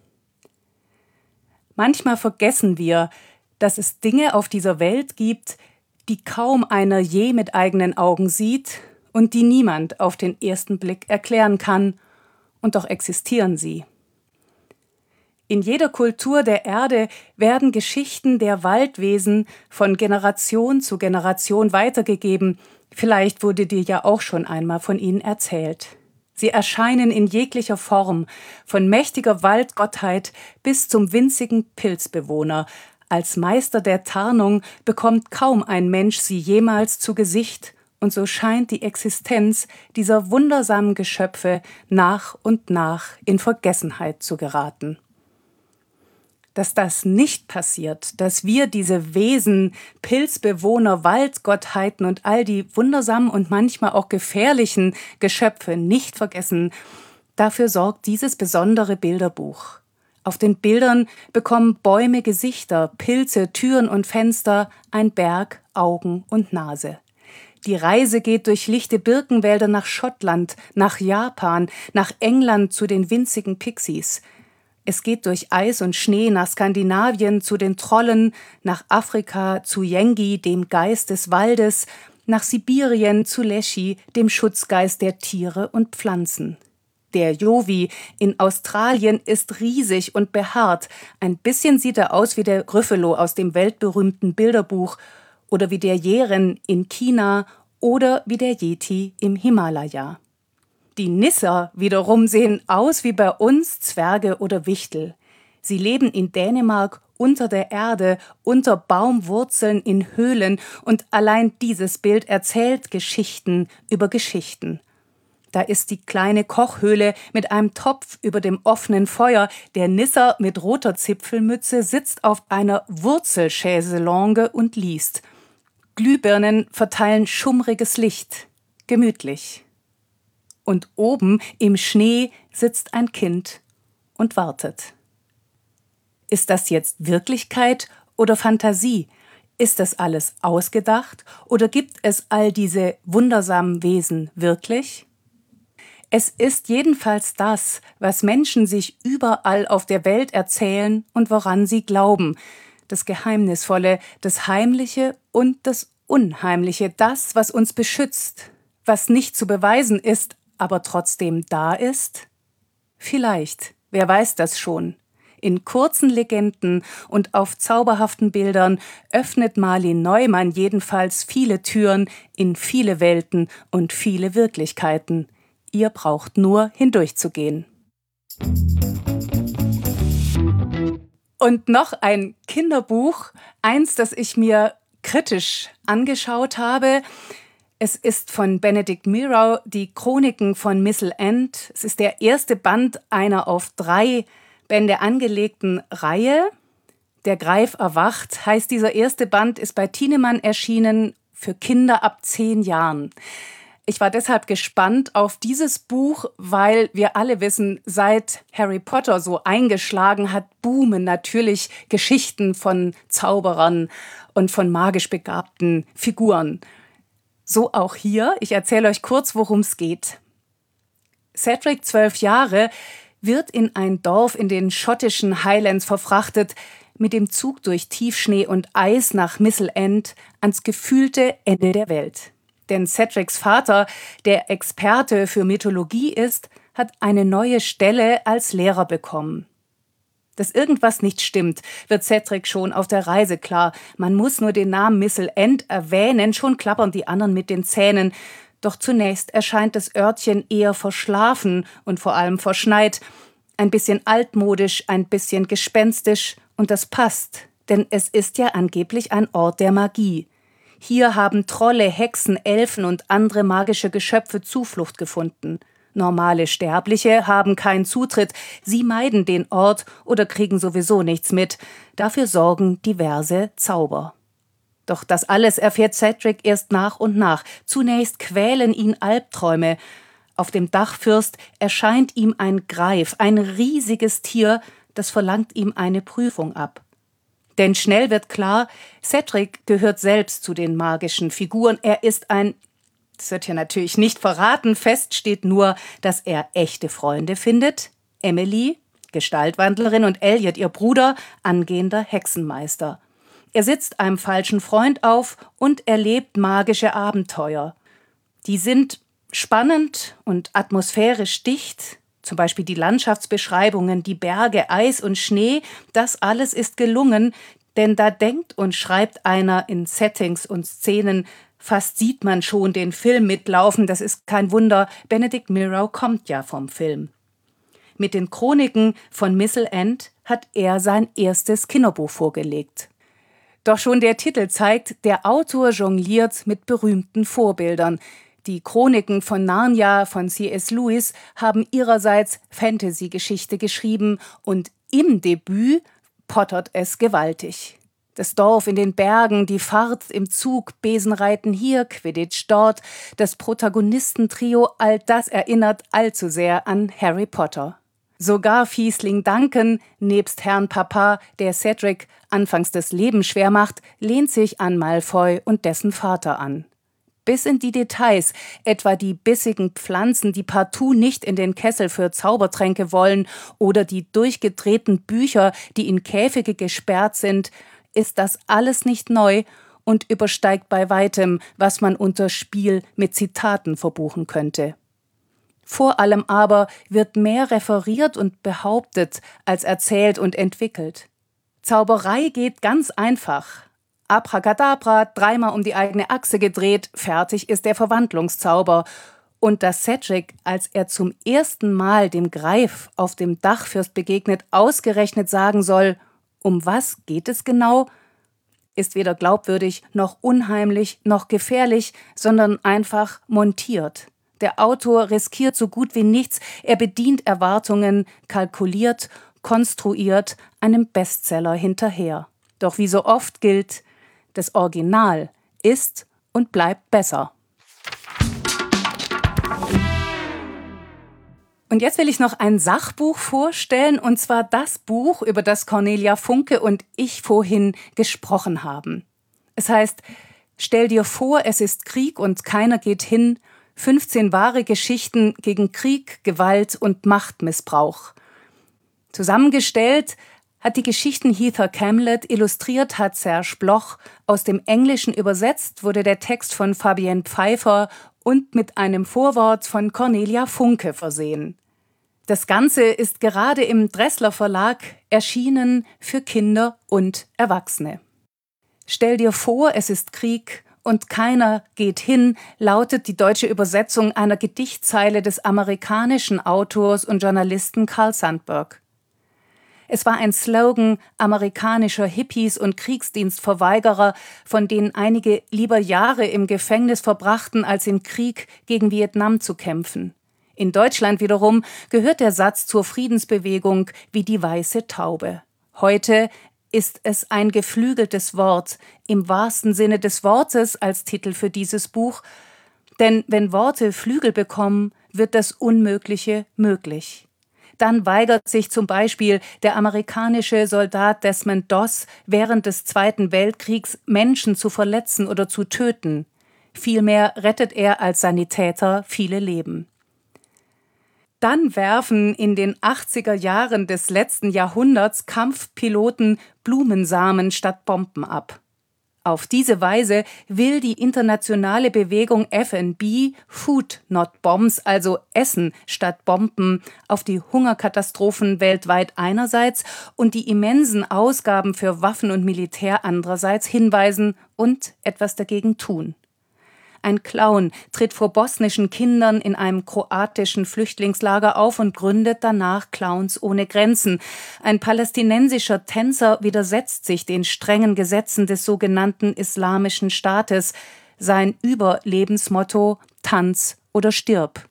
Manchmal vergessen wir, dass es Dinge auf dieser Welt gibt, die kaum einer je mit eigenen Augen sieht und die niemand auf den ersten Blick erklären kann, und doch existieren sie. In jeder Kultur der Erde werden Geschichten der Waldwesen von Generation zu Generation weitergegeben. Vielleicht wurde dir ja auch schon einmal von ihnen erzählt. Sie erscheinen in jeglicher Form, von mächtiger Waldgottheit bis zum winzigen Pilzbewohner. Als Meister der Tarnung bekommt kaum ein Mensch sie jemals zu Gesicht, und so scheint die Existenz dieser wundersamen Geschöpfe nach und nach in Vergessenheit zu geraten. Dass das nicht passiert, dass wir diese Wesen, Pilzbewohner, Waldgottheiten und all die wundersamen und manchmal auch gefährlichen Geschöpfe nicht vergessen, dafür sorgt dieses besondere Bilderbuch. Auf den Bildern bekommen Bäume Gesichter, Pilze, Türen und Fenster, ein Berg Augen und Nase. Die Reise geht durch lichte Birkenwälder nach Schottland, nach Japan, nach England zu den winzigen Pixies. Es geht durch Eis und Schnee nach Skandinavien zu den Trollen, nach Afrika zu Yengi, dem Geist des Waldes, nach Sibirien zu Leschi, dem Schutzgeist der Tiere und Pflanzen. Der Jovi in Australien ist riesig und behaart. Ein bisschen sieht er aus wie der Gryffalo aus dem weltberühmten Bilderbuch oder wie der Yeren in China oder wie der Yeti im Himalaya. Die Nisser wiederum sehen aus wie bei uns Zwerge oder Wichtel. Sie leben in Dänemark unter der Erde, unter Baumwurzeln in Höhlen und allein dieses Bild erzählt Geschichten über Geschichten. Da ist die kleine Kochhöhle mit einem Topf über dem offenen Feuer. Der Nisser mit roter Zipfelmütze sitzt auf einer Wurzelchaiselongue und liest. Glühbirnen verteilen schummriges Licht. Gemütlich. Und oben im Schnee sitzt ein Kind und wartet. Ist das jetzt Wirklichkeit oder Fantasie? Ist das alles ausgedacht oder gibt es all diese wundersamen Wesen wirklich? Es ist jedenfalls das, was Menschen sich überall auf der Welt erzählen und woran sie glauben. Das Geheimnisvolle, das Heimliche und das Unheimliche, das, was uns beschützt, was nicht zu beweisen ist, aber trotzdem da ist? Vielleicht, wer weiß das schon. In kurzen Legenden und auf zauberhaften Bildern öffnet Marlin Neumann jedenfalls viele Türen in viele Welten und viele Wirklichkeiten. Ihr braucht nur hindurchzugehen. Und noch ein Kinderbuch, eins, das ich mir kritisch angeschaut habe. Es ist von Benedict Miro, die Chroniken von Missel End. Es ist der erste Band einer auf drei Bände angelegten Reihe. Der Greif erwacht heißt dieser erste Band, ist bei Thienemann erschienen für Kinder ab zehn Jahren. Ich war deshalb gespannt auf dieses Buch, weil wir alle wissen, seit Harry Potter so eingeschlagen hat, boomen natürlich Geschichten von Zauberern und von magisch begabten Figuren. So auch hier. Ich erzähle euch kurz, worum es geht. Cedric, zwölf Jahre, wird in ein Dorf in den schottischen Highlands verfrachtet, mit dem Zug durch Tiefschnee und Eis nach Missel End ans gefühlte Ende der Welt. Denn Cedrics Vater, der Experte für Mythologie ist, hat eine neue Stelle als Lehrer bekommen. Dass irgendwas nicht stimmt, wird Cedric schon auf der Reise klar. Man muss nur den Namen Missel End erwähnen, schon klappern die anderen mit den Zähnen. Doch zunächst erscheint das Örtchen eher verschlafen und vor allem verschneit. Ein bisschen altmodisch, ein bisschen gespenstisch. Und das passt, denn es ist ja angeblich ein Ort der Magie. Hier haben Trolle, Hexen, Elfen und andere magische Geschöpfe Zuflucht gefunden. Normale Sterbliche haben keinen Zutritt, sie meiden den Ort oder kriegen sowieso nichts mit. Dafür sorgen diverse Zauber. Doch das alles erfährt Cedric erst nach und nach. Zunächst quälen ihn Albträume. Auf dem Dachfirst erscheint ihm ein Greif, ein riesiges Tier, das verlangt ihm eine Prüfung ab. Denn schnell wird klar, Cedric gehört selbst zu den magischen Figuren. Er ist ein, das wird hier natürlich nicht verraten, fest steht nur, dass er echte Freunde findet. Emily, Gestaltwandlerin, und Elliot, ihr Bruder, angehender Hexenmeister. Er sitzt einem falschen Freund auf und erlebt magische Abenteuer. Die sind spannend und atmosphärisch dicht. Zum Beispiel die Landschaftsbeschreibungen, die Berge, Eis und Schnee, das alles ist gelungen, denn da denkt und schreibt einer in Settings und Szenen, fast sieht man schon den Film mitlaufen, das ist kein Wunder, Benedict Miro kommt ja vom Film. Mit den Chroniken von Missel End hat er sein erstes Kinderbuch vorgelegt. Doch schon der Titel zeigt, der Autor jongliert mit berühmten Vorbildern. Die Chroniken von Narnia von C S Lewis haben ihrerseits Fantasy-Geschichte geschrieben und im Debüt pottert es gewaltig. Das Dorf in den Bergen, die Fahrt im Zug, Besenreiten hier, Quidditch dort, das Protagonistentrio, all das erinnert allzu sehr an Harry Potter. Sogar Fiesling Duncan, nebst Herrn Papa, der Cedric anfangs das Leben schwer macht, lehnt sich an Malfoy und dessen Vater an. bis in die Details, etwa die bissigen Pflanzen, die partout nicht in den Kessel für Zaubertränke wollen, oder die durchgedrehten Bücher, die in Käfige gesperrt sind, ist das alles nicht neu und übersteigt bei weitem, was man unter Spiel mit Zitaten verbuchen könnte. Vor allem aber wird mehr referiert und behauptet, als erzählt und entwickelt. Zauberei geht ganz einfach. Abracadabra, dreimal um die eigene Achse gedreht, fertig ist der Verwandlungszauber. Und dass Cedric, als er zum ersten Mal dem Greif auf dem Dachfirst begegnet, ausgerechnet sagen soll, um was geht es genau, ist weder glaubwürdig noch unheimlich noch gefährlich, sondern einfach montiert. Der Autor riskiert so gut wie nichts, er bedient Erwartungen, kalkuliert, konstruiert einem Bestseller hinterher. Doch wie so oft gilt, das Original ist und bleibt besser. Und jetzt will ich noch ein Sachbuch vorstellen, und zwar das Buch, über das Cornelia Funke und ich vorhin gesprochen haben. Es heißt, stell dir vor, es ist Krieg und keiner geht hin, fünfzehn wahre Geschichten gegen Krieg, Gewalt und Machtmissbrauch. Zusammengestellt hat die Geschichten Heather Kamlet, illustriert hat Serge Bloch, aus dem Englischen übersetzt wurde der Text von Fabienne Pfeiffer und mit einem Vorwort von Cornelia Funke versehen. Das Ganze ist gerade im Dressler Verlag erschienen für Kinder und Erwachsene. Stell dir vor, es ist Krieg und keiner geht hin, lautet die deutsche Übersetzung einer Gedichtzeile des amerikanischen Autors und Journalisten Carl Sandburg. Es war ein Slogan amerikanischer Hippies und Kriegsdienstverweigerer, von denen einige lieber Jahre im Gefängnis verbrachten, als im Krieg gegen Vietnam zu kämpfen. In Deutschland wiederum gehört der Satz zur Friedensbewegung wie die weiße Taube. Heute ist es ein geflügeltes Wort, im wahrsten Sinne des Wortes als Titel für dieses Buch. Denn wenn Worte Flügel bekommen, wird das Unmögliche möglich. Dann weigert sich zum Beispiel der amerikanische Soldat Desmond Doss während des Zweiten Weltkriegs, Menschen zu verletzen oder zu töten. Vielmehr rettet er als Sanitäter viele Leben. Dann werfen in den achtziger Jahren des letzten Jahrhunderts Kampfpiloten Blumensamen statt Bomben ab. Auf diese Weise will die internationale Bewegung F N B, Food Not Bombs, also Essen statt Bomben, auf die Hungerkatastrophen weltweit einerseits und die immensen Ausgaben für Waffen und Militär andererseits hinweisen und etwas dagegen tun. Ein Clown tritt vor bosnischen Kindern in einem kroatischen Flüchtlingslager auf und gründet danach Clowns ohne Grenzen. Ein palästinensischer Tänzer widersetzt sich den strengen Gesetzen des sogenannten Islamischen Staates. Sein Überlebensmotto: Tanz oder stirb.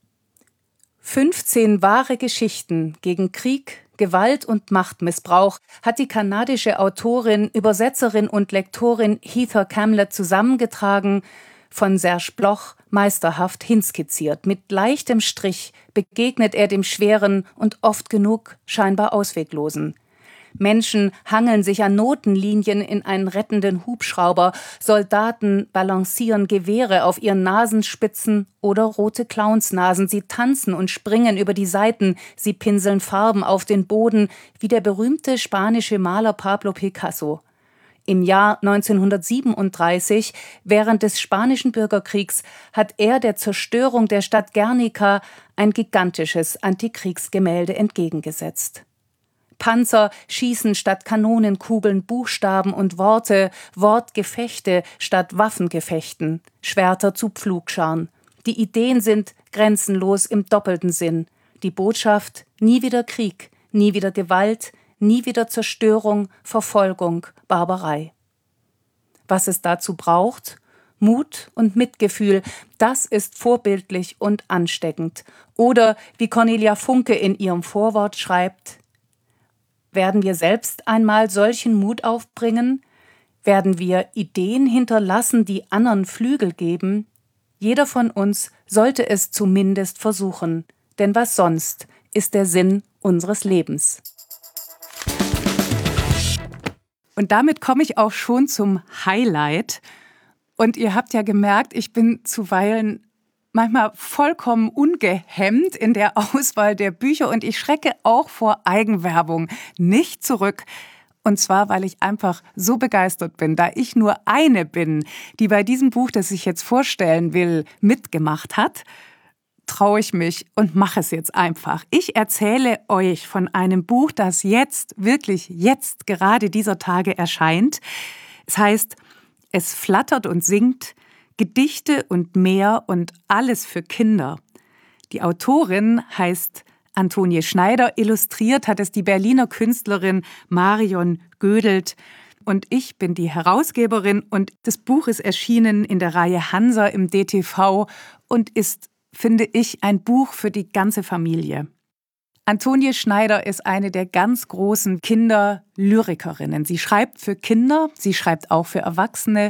fünfzehn wahre Geschichten gegen Krieg, Gewalt und Machtmissbrauch hat die kanadische Autorin, Übersetzerin und Lektorin Heather Kamlet zusammengetragen, von Serge Bloch meisterhaft hinskizziert. Mit leichtem Strich begegnet er dem Schweren und oft genug scheinbar Ausweglosen. Menschen hangeln sich an Notenlinien in einen rettenden Hubschrauber, Soldaten balancieren Gewehre auf ihren Nasenspitzen oder rote Clownsnasen. Sie tanzen und springen über die Seiten, sie pinseln Farben auf den Boden, wie der berühmte spanische Maler Pablo Picasso. Im Jahr neunzehnhundertsiebenunddreißig, während des Spanischen Bürgerkriegs, hat er der Zerstörung der Stadt Guernica ein gigantisches Antikriegsgemälde entgegengesetzt. Panzer schießen statt Kanonenkugeln Buchstaben und Worte, Wortgefechte statt Waffengefechten, Schwerter zu Pflugscharen. Die Ideen sind grenzenlos im doppelten Sinn. Die Botschaft: nie wieder Krieg, nie wieder Gewalt, nie wieder Zerstörung, Verfolgung, Barbarei. Was es dazu braucht? Mut und Mitgefühl, das ist vorbildlich und ansteckend. Oder, wie Cornelia Funke in ihrem Vorwort schreibt: Werden wir selbst einmal solchen Mut aufbringen? Werden wir Ideen hinterlassen, die anderen Flügel geben? Jeder von uns sollte es zumindest versuchen, denn was sonst ist der Sinn unseres Lebens. Und damit komme ich auch schon zum Highlight. Und ihr habt ja gemerkt, ich bin zuweilen manchmal vollkommen ungehemmt in der Auswahl der Bücher und ich schrecke auch vor Eigenwerbung nicht zurück. Und zwar, weil ich einfach so begeistert bin, da ich nur eine bin, die bei diesem Buch, das ich jetzt vorstellen will, mitgemacht hat, traue ich mich und mache es jetzt einfach. Ich erzähle euch von einem Buch, das jetzt, wirklich jetzt, gerade dieser Tage erscheint. Es heißt, es flattert und singt, Gedichte und mehr und alles für Kinder. Die Autorin heißt Antonie Schneider, illustriert hat es die Berliner Künstlerin Marion Gödelt. Und ich bin die Herausgeberin und das Buch ist erschienen in der Reihe Hansa im D T V und ist, finde ich, ein Buch für die ganze Familie. Antonie Schneider ist eine der ganz großen Kinderlyrikerinnen. Sie schreibt für Kinder, sie schreibt auch für Erwachsene.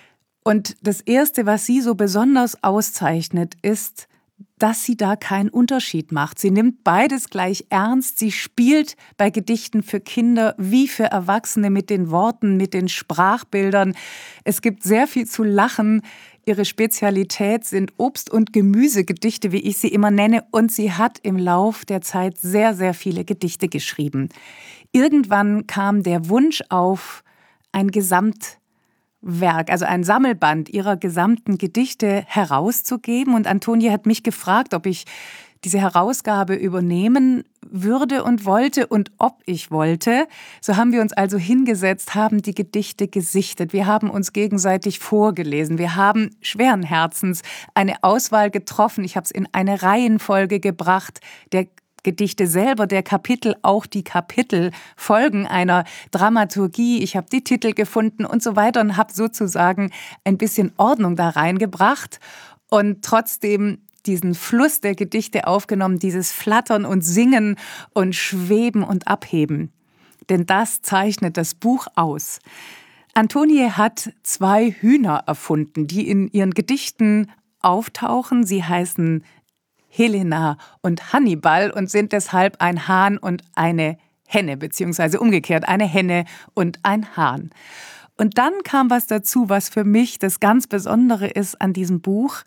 Und das Erste, was sie so besonders auszeichnet, ist, dass sie da keinen Unterschied macht. Sie nimmt beides gleich ernst. Sie spielt bei Gedichten für Kinder wie für Erwachsene mit den Worten, mit den Sprachbildern. Es gibt sehr viel zu lachen. Ihre Spezialität sind Obst- und Gemüsegedichte, wie ich sie immer nenne. Und sie hat im Lauf der Zeit sehr, sehr viele Gedichte geschrieben. Irgendwann kam der Wunsch auf, ein Gesamtwerk, also ein Sammelband ihrer gesamten Gedichte herauszugeben. Und Antonie hat mich gefragt, ob ich diese Herausgabe übernehmen würde und wollte und ob ich wollte. So haben wir uns also hingesetzt, haben die Gedichte gesichtet. Wir haben uns gegenseitig vorgelesen. Wir haben schweren Herzens eine Auswahl getroffen. Ich habe es in eine Reihenfolge gebracht, der Gedichte selber, der Kapitel, auch die Kapitel folgen einer Dramaturgie. Ich habe die Titel gefunden und so weiter und habe sozusagen ein bisschen Ordnung da reingebracht und trotzdem diesen Fluss der Gedichte aufgenommen, dieses Flattern und Singen und Schweben und Abheben. Denn das zeichnet das Buch aus. Antonie hat zwei Hühner erfunden, die in ihren Gedichten auftauchen. Sie heißen Helena und Hannibal und sind deshalb ein Hahn und eine Henne, beziehungsweise umgekehrt, eine Henne und ein Hahn. Und dann kam was dazu, was für mich das ganz Besondere ist an diesem Buch.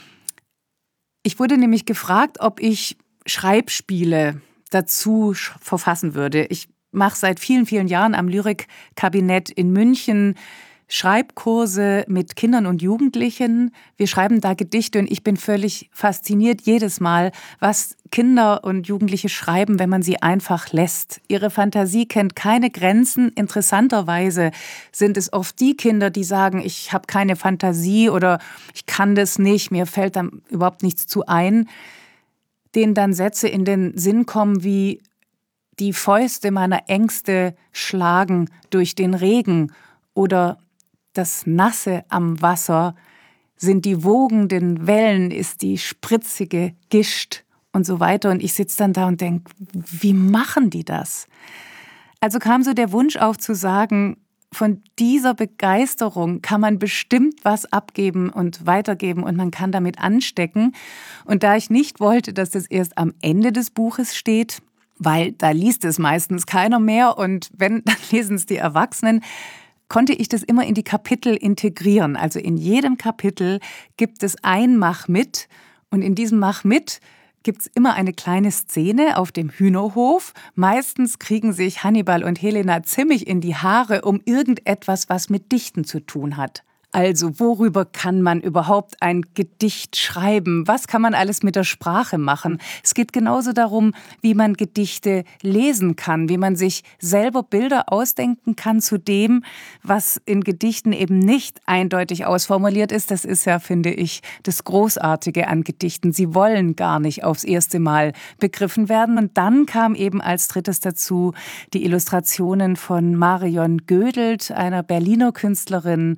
Ich wurde nämlich gefragt, ob ich Schreibspiele dazu verfassen würde. Ich mache seit vielen, vielen Jahren am Lyrikkabinett in München Schreibkurse mit Kindern und Jugendlichen. Wir schreiben da Gedichte und ich bin völlig fasziniert jedes Mal, was Kinder und Jugendliche schreiben, wenn man sie einfach lässt. Ihre Fantasie kennt keine Grenzen. Interessanterweise sind es oft die Kinder, die sagen, ich habe keine Fantasie oder ich kann das nicht, mir fällt dann überhaupt nichts zu ein, denen dann Sätze in den Sinn kommen wie: Die Fäuste meiner Ängste schlagen durch den Regen oder das Nasse am Wasser sind die wogenden Wellen, ist die spritzige Gischt und so weiter. Und ich sitze dann da und denke, wie machen die das? Also kam so der Wunsch auf zu sagen, von dieser Begeisterung kann man bestimmt was abgeben und weitergeben und man kann damit anstecken. Und da ich nicht wollte, dass das erst am Ende des Buches steht, weil da liest es meistens keiner mehr und wenn, dann lesen es die Erwachsenen, konnte ich das immer in die Kapitel integrieren. Also in jedem Kapitel gibt es ein Mach mit und in diesem Mach mit gibt es immer eine kleine Szene auf dem Hühnerhof. Meistens kriegen sich Hannibal und Helena ziemlich in die Haare um irgendetwas, was mit Dichten zu tun hat. Also worüber kann man überhaupt ein Gedicht schreiben? Was kann man alles mit der Sprache machen? Es geht genauso darum, wie man Gedichte lesen kann, wie man sich selber Bilder ausdenken kann zu dem, was in Gedichten eben nicht eindeutig ausformuliert ist. Das ist ja, finde ich, das Großartige an Gedichten. Sie wollen gar nicht aufs erste Mal begriffen werden. Und dann kam eben als drittes dazu die Illustrationen von Marion Gödelt, einer Berliner Künstlerin,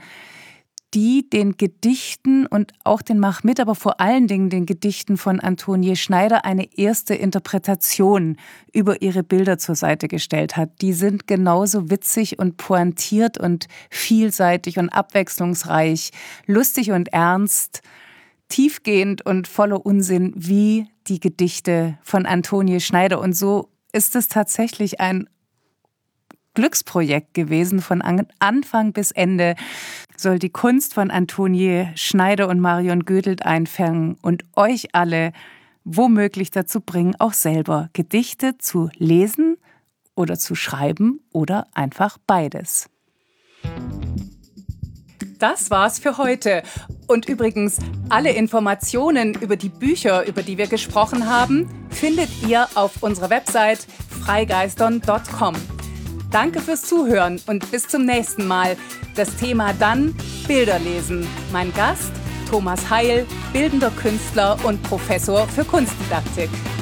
die den Gedichten und auch den Mach mit, aber vor allen Dingen den Gedichten von Antonie Schneider eine erste Interpretation über ihre Bilder zur Seite gestellt hat. Die sind genauso witzig und pointiert und vielseitig und abwechslungsreich, lustig und ernst, tiefgehend und voller Unsinn wie die Gedichte von Antonie Schneider. Und so ist es tatsächlich ein Glücksprojekt gewesen. Von Anfang bis Ende soll die Kunst von Antonie Schneider und Marion Gödelt einfangen und euch alle womöglich dazu bringen, auch selber Gedichte zu lesen oder zu schreiben oder einfach beides. Das war's für heute. Und übrigens, alle Informationen über die Bücher, über die wir gesprochen haben, findet ihr auf unserer Website freigeistern punkt com. Danke fürs Zuhören und bis zum nächsten Mal. Das Thema dann Bilder lesen. Mein Gast Thomas Heil, bildender Künstler und Professor für Kunstdidaktik.